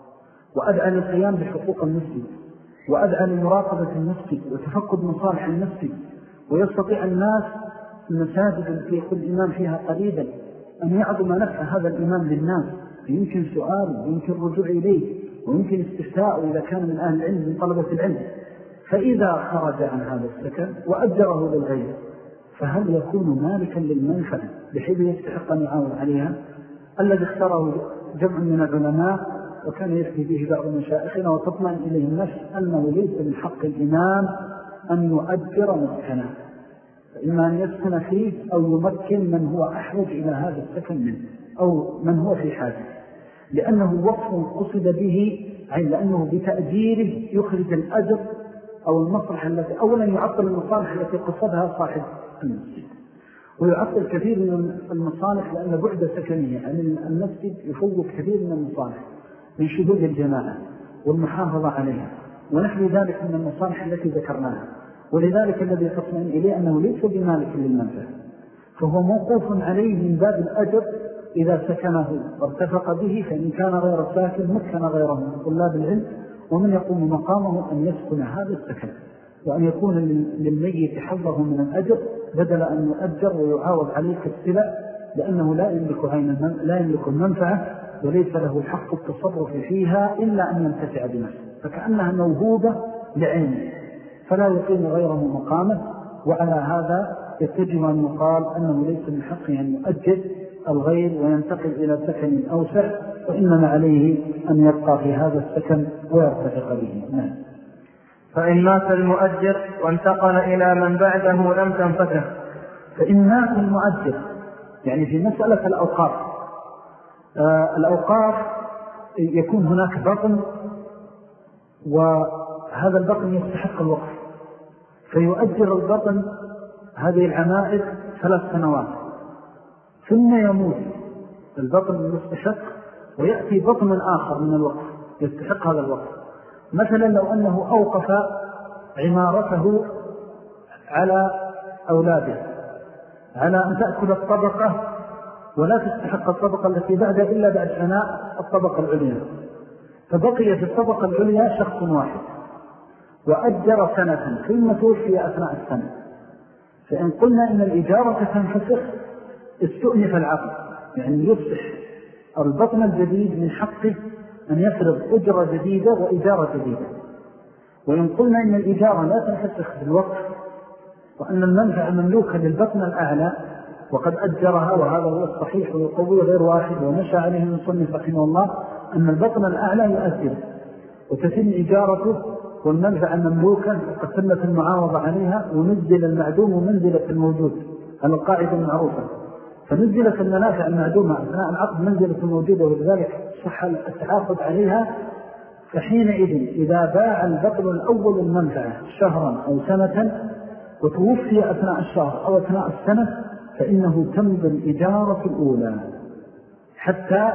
وأدعى للقيام بحقوق المسجد، وأدعى لمراقبة المسجد وتفقد مصالح المسجد. ويستطيع الناس المساجد التي يكون الإمام فيها قريبا أن يعظم نفع هذا الإمام للناس، يمكن سؤال ويمكن الرجوع إليه ويمكن استفتاء إذا كان من أهل العلم من طلبة العلم. فإذا خرج عن هذا السكن وأجره للغير، فهل يكون مالكا للمنفعة بحيث يستحق أن يعاون عليها؟ الذي اختاره جمع من العلماء وكان يفتي به بعض مشائخنا وتطمئن إليه النفس أنه ليس من حق الإمام أن يؤجر مسكنه، إما أن يسكن فيه أو يمكن من هو أحوج إلى هذا السكن منه أو من هو في حاجة، لأنه وقف قصد به، أي لأنه بتأجيره يخرج الأجر أو المصلحة التي أولا يعطل المصالح التي قصدها صاحب المسجد، ويعطل كثير من المصالح لأن بعد سكنه عن المسجد يفوت كثير من المصالح من شذوذ الجماعة والمحافظة عليها ونحو ذلك من المصالح التي ذكرناها. ولذلك الذي تطمئن إليه أنه ليس بمالك للمنفعة، فهو موقوف عليه من باب الأجر إذا سكنه وارتفق به، فإن كان غير ساكن مكن غيره من طلاب العلم ومن يقوم مقامه أن يسكن هذا السكن، وأن يكون للميت حظه من الأجر بدل أن يؤجر ويعاوض عليه كالسلع، لأنه لا يملك عين لا يملك المنفعة وليس له حق التصرف فيها إلا أن ينتفع بنفسه، فكأنها موهوبة لعينه فلا يقيم غيره مقامه. وعلى هذا يتجه أن يقال أنه ليس من حقه أن يؤجر الغير وينتقل إلى سكن أوسع، وإنما عليه أن يبقى في هذا السكن ويرتفق به. نعم.
فإن مات المؤجر وانتقل إلى من بعده لم تنفتح.
فإن مات المؤجر يعني في مسألة الأوقاف، آه الأوقاف يكون هناك بطن وهذا البطن يستحق الوقف، فيؤجر البطن هذه العمائر ثلاث سنوات ثم يموت البطن المستحق ويأتي بطن آخر من الوقف يستحق هذا الوقف. مثلا لو أنه أوقف عمارته على أولاده على أن تأكل الطبقة ولا تستحق الطبقة التي بعدها إلا بعد ثناء الطبقة العليا، فبقي في الطبقة العليا شخص واحد وأجر سنة ثم توفي أثناء السنة، فإن قلنا إن الإجارة تنفسخ استؤنف العقد، يعني يصبح البطن الجديد من حقه أن يفرض أجرة جديدة وإجارة جديدة. وإن قلنا إن الإجارة لا تنفسخ بالوقف وأن المنفعة مملوكة للبطن الأعلى وقد أجرها، وهذا هو الصحيح ويقوي غير واحد ومشى عليه المصنف رحمه الله أن البطن الأعلى يؤجر وتتم إجارته والمنفعة مملوكة وقد تمت المعاوضة عليها ونزل المعدوم ومنزلة الموجود على القاعدة المعروفة، فنزلت المنافع المعدومة أثناء العقد منزلة الموجودة ولذلك صح التعاقد عليها. فحينئذ إذا باع البطل الأول المنفعة شهرا أو سنة وتوفي أثناء الشهر أو أثناء السنة فإنه تمضي الإجارة الأولى حتى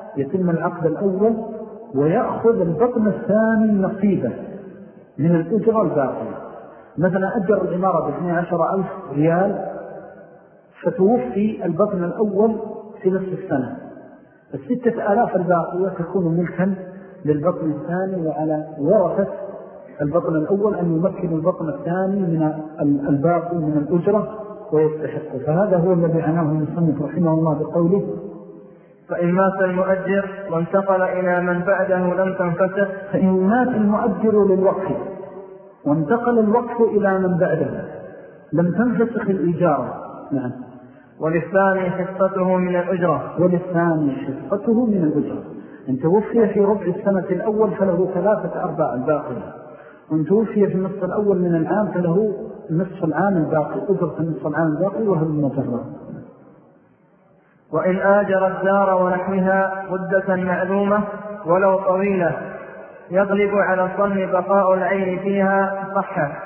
يتم العقد الأول ويأخذ البطن الثاني نصيبه من الأجرة الباقية. مثلا أجر العمارة باثني عشر ألف ريال، فتوفي البطن الأول في نصف السنة، الستة آلاف الباقية تكون ملكا للبطن الثاني، وعلى ورثة البطن الأول أن يمكن البطن الثاني من الباقي من الأجرة ويستحقه. فهذا هو الذي عناه المصنف رحمه الله بقوله:
فإن مات المؤجر وانتقل إلى من بعده لم تنفسخ.
فإن مات المؤجر للوقف وانتقل الوقف إلى من بعده لم تنفسخ الإجارة. نعم.
وللثاني حصته من الأجرة.
وللثاني حصته من الأجرة. إن توفي في ربع السنة الأول فله ثلاثة أرباع الباقية، وإن توفي في النصف الأول من العام فله نصف العام الباقي، أجرة النصف العام الباقي وهو المجرد.
وإن آجر الدار ونحوها مدة معلومة ولو طويلة يغلب على الظن بقاء العين فيها صحة.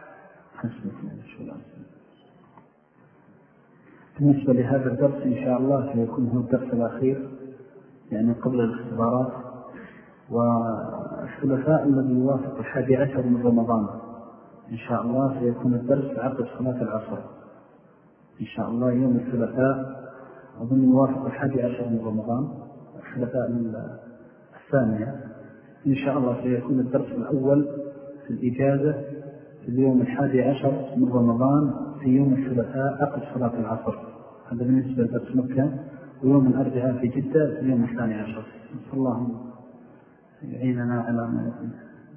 بالنسبة لهذا الدرس إن شاء الله سيكون هو الدرس الأخير يعني قبل الاختبارات، والثلاثاء الذي يوافق الحادي عشر من رمضان إن شاء الله سيكون الدرس عقب صلاة العصر إن شاء الله يوم الثلاثاء، أظن يوافق الحادي عشر من رمضان، الثلاثاء الثانية إن شاء الله سيكون الدرس الأول في الإجازة في اليوم الحادي عشر من رمضان في يوم الثلاثاء عقب صلاة العصر. هذا بالنسبة لدرس مكة. ويوم الأربعاء في جدة في اليوم الثاني عشر. نسأل الله يعيننا على ما يكون.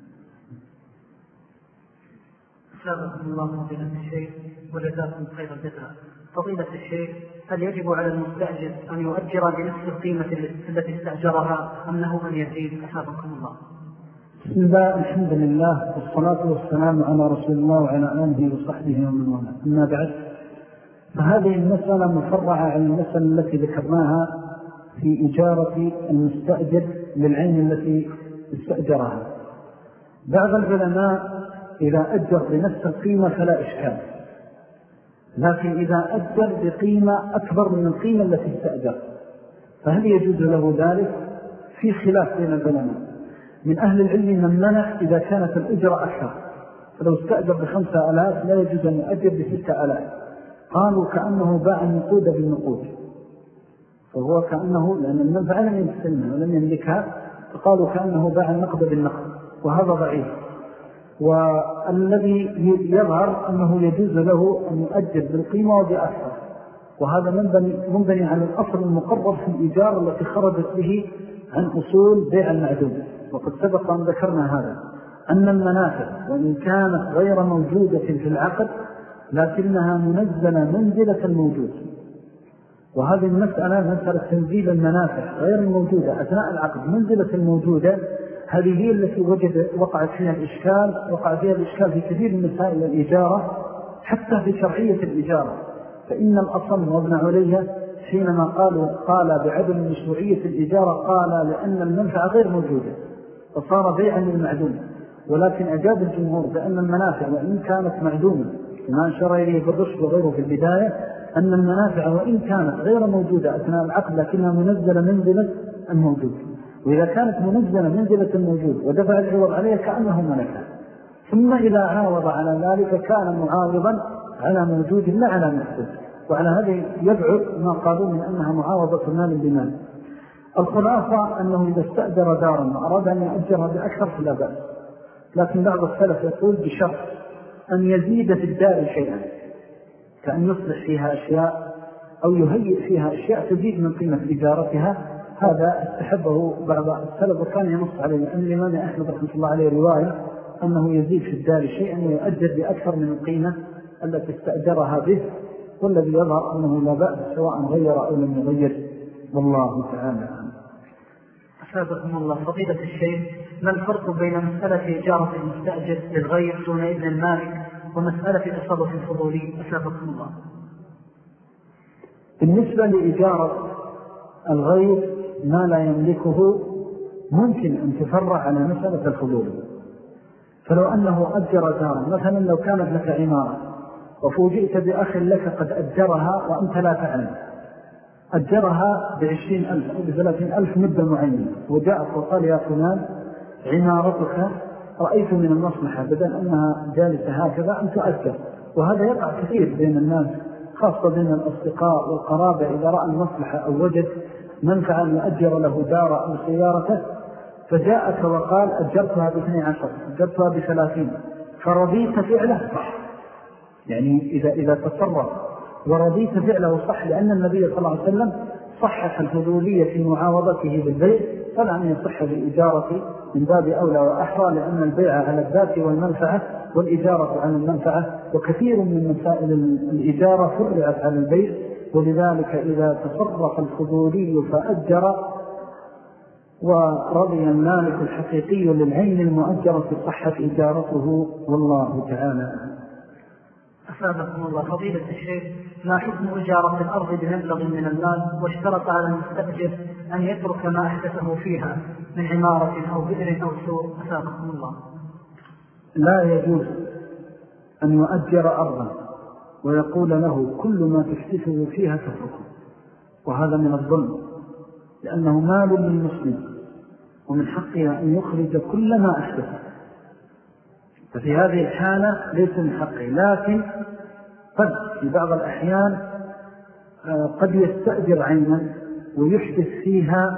أسابقكم الله فضيلة الشيخ وجزاكم خير الجزاء. فضيلة الشيخ، هل يجب على المستأجر أن يؤجر بنفس القيمة التي استأجرها أم له أن يزيد؟ أسابقكم الله.
بسم الله، الحمد لله، والصلاة والسلام على رسول الله وعلى آله وصحبه ومن والاه. أما بعد، فهذه المسألة مفرعة عن المسألة التي ذكرناها في إجارة المستأجر للعين التي استأجرها. بعض العلماء إذا أجر بنفس القيمة فلا إشكال، لكن إذا أجر بقيمة أكبر من القيمة التي استأجر فهل يجوز له ذلك؟ في خلاف بين العلماء. من أهل العلم من منع إذا كانت الأجرة أكثر، فلو استأجر بخمسة آلاف لا يجوز أن يؤجر بستة آلاف. قالوا كأنه باع النقود بالنقود، فهو كأنه لأن المنفعة لم يمسلمها ولم يملكها، فقالوا كأنه باع النقد بالنقد، وهذا ضعيف. والذي يظهر أنه يجوز له أن يؤجر بالقيمة وبأكثر، وهذا منبني على الأصل المقرر في الإيجار التي خرجت به عن أصول بيع المعدوم. وقد سبق أن ذكرنا هذا، أن المنافع وإن كانت غير موجودة في العقد لكنها منزلة منزلة الموجود، وهذه المسألة مسألة تنزيل المنافع غير الموجودة أثناء العقد منزلة الموجودة، هذه هي التي وجد وقعت فيها الإشكال وقع فيها الإشكال في كثير من مسائل الإجارة، حتى في شرعية الإجارة. فإن الأصل وابن عليها حينما قالوا قال بعدم مشروعية الإجارة قال لأن المنفعة غير موجودة فصار بيعا للمعدوم، ولكن أجاب الجمهور بأن المنافع وإن كانت معدومة كما أشار إليه بالرشد وغيره في البداية، أن المنافع وإن كانت غير موجودة أثناء العقد لكنها منزلة منزلة الموجود، وإذا كانت منزلة منزلة الموجود ودفع العوض عليه كأنه ملكها، ثم إذا عاوض على ذلك كان معاوضا على موجود لا على نفسه، وعلى هذا يبعد ما قالوا من أنها معاوضة مال بمال. الخلاصة أنه إذا استأجر دارا وأراد أن يأجرها بأكثر فلا بأس، لكن بعض السلف يقول بشرط أن يزيد في الدار شيئا، كأن يصلح فيها أشياء أو يهيئ فيها أشياء تزيد من قيمة إجارتها. هذا استحبه بعض السلف وكان ينص عليه. أن الإمام أحمد رحمه الله عليه رواية أنه يزيد في الدار شيئا ويؤجر بأكثر من القيمة التي استأجرها به، والذي يظهر أنه لا بأس سواء غير أو لم يغير، والله تعالى.
أسابقكم الله. فضيلة الشيخ، ما الفرق بين مسألة إجارة المستأجر للغير دون إذن المالك ومسألة تصرف الفضولي؟ أسابقكم الله.
بالنسبة لإجارة الغير ما لا يملكه ممكن أن تفرع على مسألة الفضول. فلو أنه أجر دارا، مثلا لو كانت لك عمارة وفوجئت بأخ لك قد أجرها وأنت لا تعلم، أجرها بعشرين ألف أو بثلاثين ألف مدة معينة، وجاءت وقال يا فلان عمارتك رأيت من المصلحة بدل أنها جالسة هكذا أن تؤجر. وهذا يقع كثير بين الناس، خاصة بين الأصدقاء والقرابة، إذا رأى المصلحة أو وجد منفعا يؤجر له دار أو سيارته، فجاءك وقال أجرتها باثني عشر، أجرتها بثلاثين، فرضيت فعله صح. يعني إذا, إذا تصرف ورضيت فعله صح، لأن النبي صلى الله عليه وسلم صحح الفضولية في معاوضته بالبيع، فلأن يصح بالإجارة من باب أولى وأحرى، لأن البيع على الذات والمنفعة والإجارة عن المنفعة، وكثير من مسائل الإجارة فرعت على البيع. ولذلك إذا تصرف الفضولي فأجر ورضي المالك الحقيقي للعين المؤجرة صحة إجارته، والله تعالى.
أفادكم الله. فضيلة الشيخ، ما حكم إجارة الأرض بمبلغ من المال واشترط على المستأجر أن يترك ما أحدثه فيها من عمارة أو بئر أو سور؟ أفادكم الله.
لا يجوز أن يؤجر أرضا ويقول له كل ما تحدثه فيها تتركه، وهذا من الظلم، لأنه مال للمسلم ومن حقها أن يخرج كل ما أحدثه، ففي هذه الحالة ليس من حقه. لكن قد في بعض الأحيان قد يستأجر عينا ويحدث فيها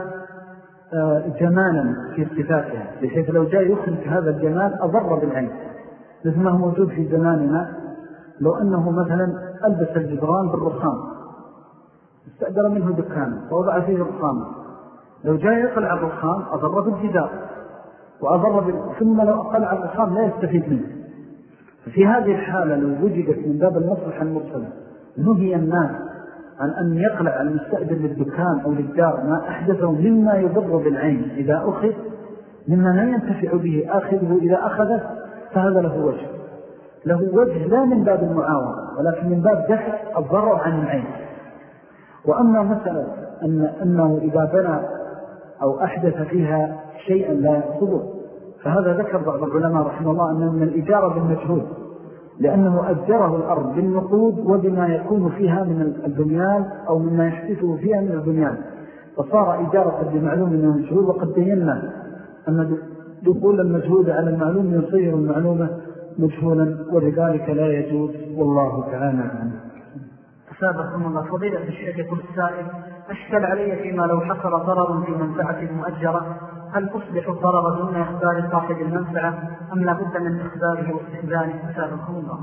جمالا في صفاتها، بحيث لو جاء يخرج هذا الجمال أضر بالعين، مثل ما هو موجود في زماننا. لو أنه مثلا ألبس الجدران بالرخام، استأجر منه دكانا ووضع فيه الرخام، لو جاء يقلع الرخام أضر بالجدار وأضر بال... ثم لو أقلع الرخام لا يستفيد منه. في هذه الحالة لو وجدت من باب المصلحة المرسلة نهي الناس عن أن يقلع المستأجر للدكان أو للدار ما أحدثه مما يضر بالعين إذا أخذ، مما لا ينتفع به آخذه إذا أخذه، فهذا له وجه له وجه لا من باب المعاوضة ولكن من باب دفع الضرر عن العين. وأما مسألة أن أنه إذا بنى أو أحدث فيها شيئا لا يقصده، فهذا ذكر بعض العلماء رحمه الله أنه من الإجارة بالمجهود، لأنه أجره الأرض بالنقود وبما يكون فيها من البنيان أو مما يحدثه فيها من البنيان، فصار إجارة بمعلوم من المجهود. وقد بينا أن دخول المجهود على المعلوم يصير المعلومة مجهولا، ولذلك لا يجوز، والله تعالى عنه.
أسابقكم الله. فضيلة الشيخ، يقول السائل: أشكل علي فيما لو حصل ضرر في منفعة المؤجرة، هل تصبح الضرر دون إخبار صاحب المنفعة أم لا بد من إخباره واستخدامه؟ أسابقكم الله.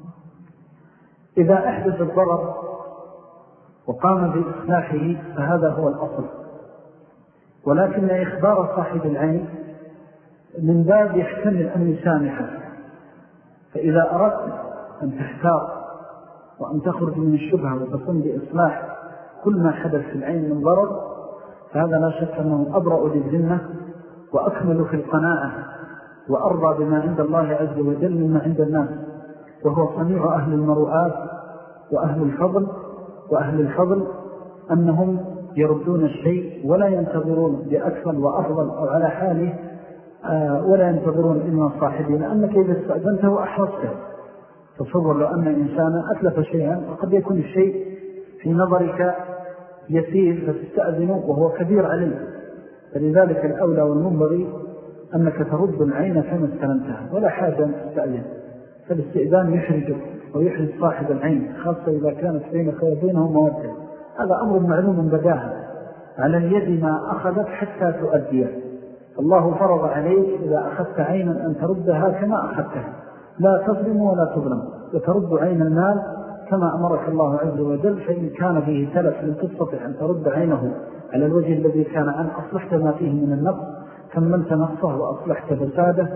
إذا أحدث الضرر وقام بإصلاحه فهذا هو الأصل، ولكن إخبار صاحب العين من باب يحتمل أن يسامحه. فإذا أردت أن تحتار وأن تخرج من الشبهة وتقوم بإصلاح كل ما حدث في العين من ضرر، فهذا لا شك أنه أبرأ للذمة وأكمل في القناعة وأرضى بما عند الله عز وجل مما عند الناس، وهو صنيع أهل المروءات وأهل الفضل وأهل الفضل أنهم يردون الشيء ولا ينتظرون بأكثر وأفضل أو على حاله، ولا ينتظرون إلا صاحبه، لأنك إذا استأذنته أحرصته. تصور لو أن إنسانا أتلف شيئا وقد يكون الشيء في نظرك يسير فتستأذنه وهو كبير عليه، فلذلك الأولى والمنبغي أنك ترد العين كما استلمتها ولا حاجة أن تستأذن. فالاستئذان يحرجك ويحرج صاحب العين، خاصة إذا كانت بينك وبينه مودة. هذا أمر معلوم بداهة، على اليد ما أخذت حتى تؤديه. الله فرض عليك إذا أخذت عينا أن تردها كما أخذتها، لا تظلم ولا تظلم، وترد عين المال كما أمرك الله عز وجل. فإن كان فيه تلف لم تستطع أن ترد عينه على الوجه الذي كان عنه، أصلحت ما فيه من النقص، كملت نقصه وأصلحت فساده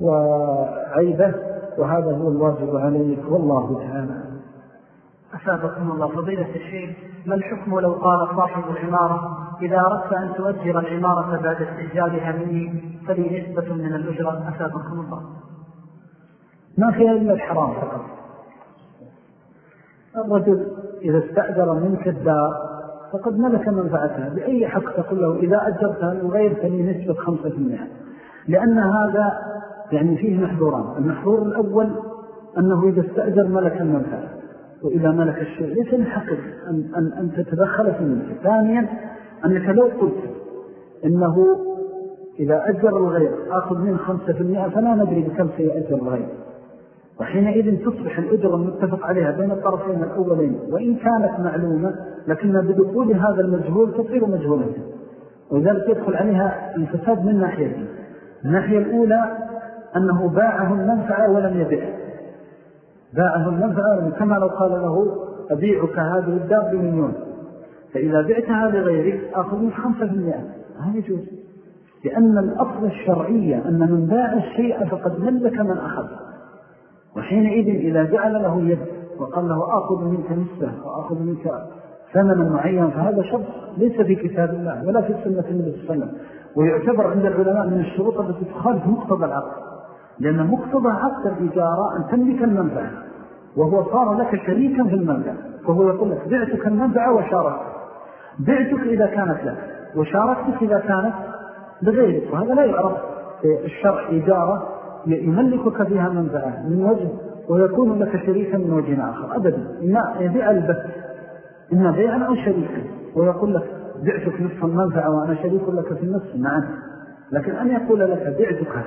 وعيبه، وهذا هو الواجب عليك، والله تعالى.
أسابقكم الله. فضيلة الشيخ، ما الحكم لو قال صاحب العمارة: إذا أردت أن تؤجر العمارة بعد استئجارها مني فلي نسبة من الأجرة؟ أسابقكم الله.
ما فيها إلا الحرام فقط. الرجل إذا استأجر منك الدار فقد ملك منفعتها، بأي حق تقول له إذا أجرتها لغير فلي نسبة خمسة بالمئة؟ لأن هذا يعني فيه محظوران. المحظور الأول أنه إذا استأجر ملك المنفعة، وإذا ملك الشيء ليس من حقك أن, أن, أن تتدخل في ملكه. ثانيا أنك لو قلت إنه إذا أجر الغير أخذ من خمسة في المئة فلا ندري بكم سيأجر الغير، وحينئذ تصبح الأجر المتفق عليها بين الطرفين الأولين وإن كانت معلومة لكن بدخول هذا المجهول تصير مجهولة، ولذلك يدخل عليها الفساد من ناحيتين. الناحية الأولى أنه باعه المنفعة ولم يبيع، باعه المنفعة كما لو قال له أبيعك هذه الدار بمليون، فإذا بعتها لغيرك أخذ من خمسة في المئة، هذا يجوز، لأن الأصل الشرعية أن من باع الشيء فقد ملك من أخذ، وحينئذ إذا جعل له يد وقال له أخذ منك نسبة وأخذ منك ثمنا معين فهذا شرط ليس في كتاب الله ولا في سنة النبي صلى الله عليه وسلم، ويعتبر عند العلماء من الشروط التي تخالف مقتضى العقد، لأن مقتضى عقد الإجارة أن تملك المنفعة وهو صار لك شريكا في المنفعة، فهو يقول لك بعتك المنفعة وشاركت، بعتك إذا كانت لك وشاركتك إذا كانت لغيرك، وهذا لا يعرف في الشرع إجارة يملكك فيها منفعة من وجه ويكون لك شريكا من وجه آخر أبدا، إما يبيع البث إما بيعا أو شريكا، ويقول لك بعتك نصف المنفعة وأنا شريك لك في النصف، نعم، لكن أن يقول لك بعتك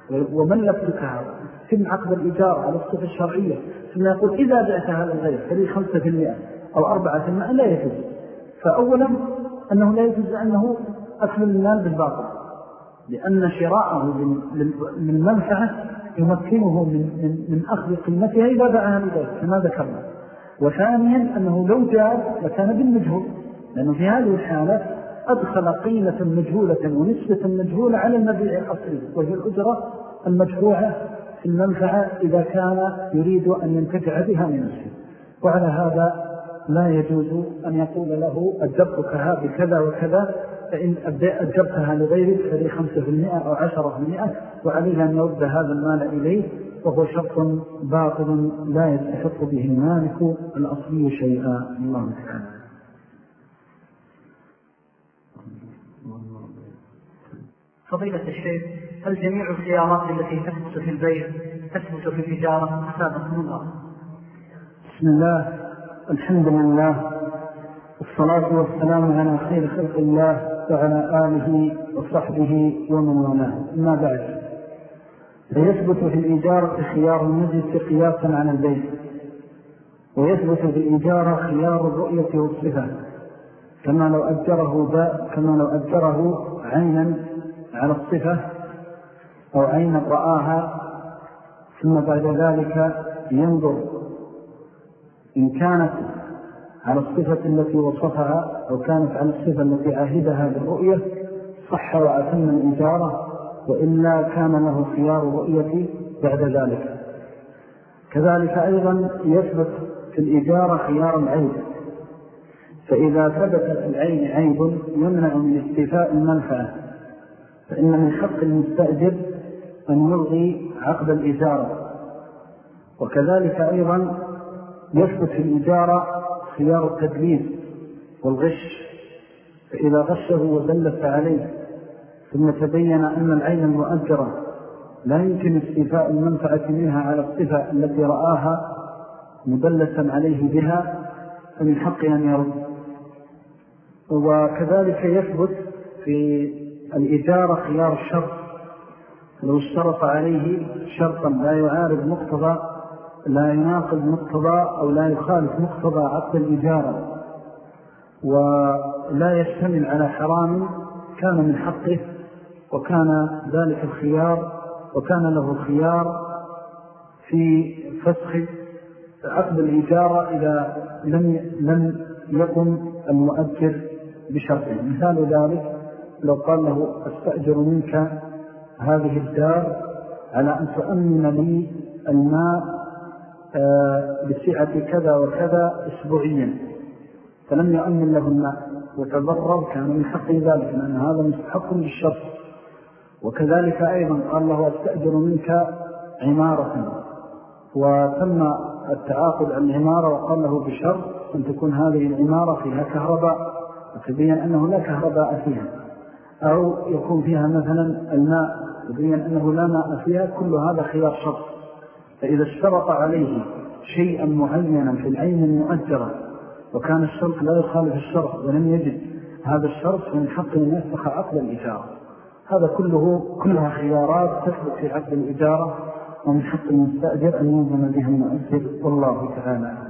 وملكتك في عقد الإجارة على الصفة الشرعية ثم يقول إذا بعتها للغير فلي خمسة في المئة أو أربعة في المئة لا يجوز. فأولا أنه لا يجوز أنه أكل المال بالباطل، لأن شراءه للمنفعة يمكنه من, من, من أخذ قيمتها إذا باعها لغير كما ذكرنا. وثانيا أنه لو جاز لكان بالمجهول، لأنه في هذه الحالة أدخل قيمة مجهولة ونسبة مجهولة على المبيع الأصلي، وهي الأجرة المدفوعة في المنفعة إذا كان يريد أن ينتفع بها من نفسه. وعلى هذا لا يجوز أن يقول له أجرتك هذه كذا وكذا، فإن أجرتها لغيرك فلي خمسة في المئة أو عشرة في المئة، وعليه أن يرد هذا المال إليه، وهو شرط باطل لا يستحق به المالك الأصلي شيئا. الله تعالى.
فضيلة الشيخ، هل جميع الخيارات التي تثبت في البيع تثبت في التجارة؟ أسابقكم الله.
بسم الله، الحمد لله، والصلاة والسلام على خير خلق الله وعلى آله وصحبه ومن والاه. أما بعد، فيثبت في الإجارة خيار المجلس قياسا على البيع، ويثبت في الإجارة خيار الرؤية والصفة، كما لو أجره باء كما لو أجره عينا على الصفة أو عينا رآها، ثم بعد ذلك ينظر إن كانت على الصفة التي وصفها أو كانت على الصفة التي عهدها بالرؤية صح وأتم الإجارة، وإلا كان له خيار الرؤية بعد ذلك. كذلك أيضا يثبت في الإجارة خيار العيب، فإذا ثبت في العين عيب يمنع من استيفاء المنفعة، فإن من حق المستأجر أن يلغي عقد الإجارة. وكذلك أيضا يثبت في الإجارة خيار التدليس والغش، فإذا غشه ودلس عليه ثم تبين أن العين المؤجرة لا يمكن استيفاء المنفعة منها على الصفة التي رآها مدلسا عليه بها، فمن حق أن يرد. وكذلك يثبت في الإجارة خيار الشرط، لو اشترط عليه شرطا لا يعارض مقتضى لا يناقض مقتضى أو لا يخالف مقتضى عقد الإجارة ولا يشتمل على حرام، كان من حقه وكان ذلك الخيار وكان له الخيار في فسخ عقد الإجارة إذا لم لم يقم المؤجر بشرطه. مثال ذلك لو قال له أستأجر منك هذه الدار على أن تؤمن لي الماء بسعة كذا وكذا أسبوعيا، فلم يؤمن له الماء وتضرر، كان من حق ذلك لأن هذا مستحق للشرط. وكذلك أيضا قال له أستأجر منك عمارة، وتم التعاقد عن العمارة وقال له بشرط أن تكون هذه العمارة فيها كهرباء، وتبين أنه لا كهرباء فيها، أو يكون فيها مثلا الماء تبين أنه لا ماء فيها، كل هذا خيار شرط. فإذا اشترط عليه شيئا معينا في العين المؤجرة وكان الشرط لا يخالف الشرط ولم يجد هذا الشرط فمن حق أن يفسخ عقد الإجارة. هذا كله كلها خيارات تثبت في عقد الإجارة ومن حق المستأجر أن ينظم بها المؤجر والله تعالى.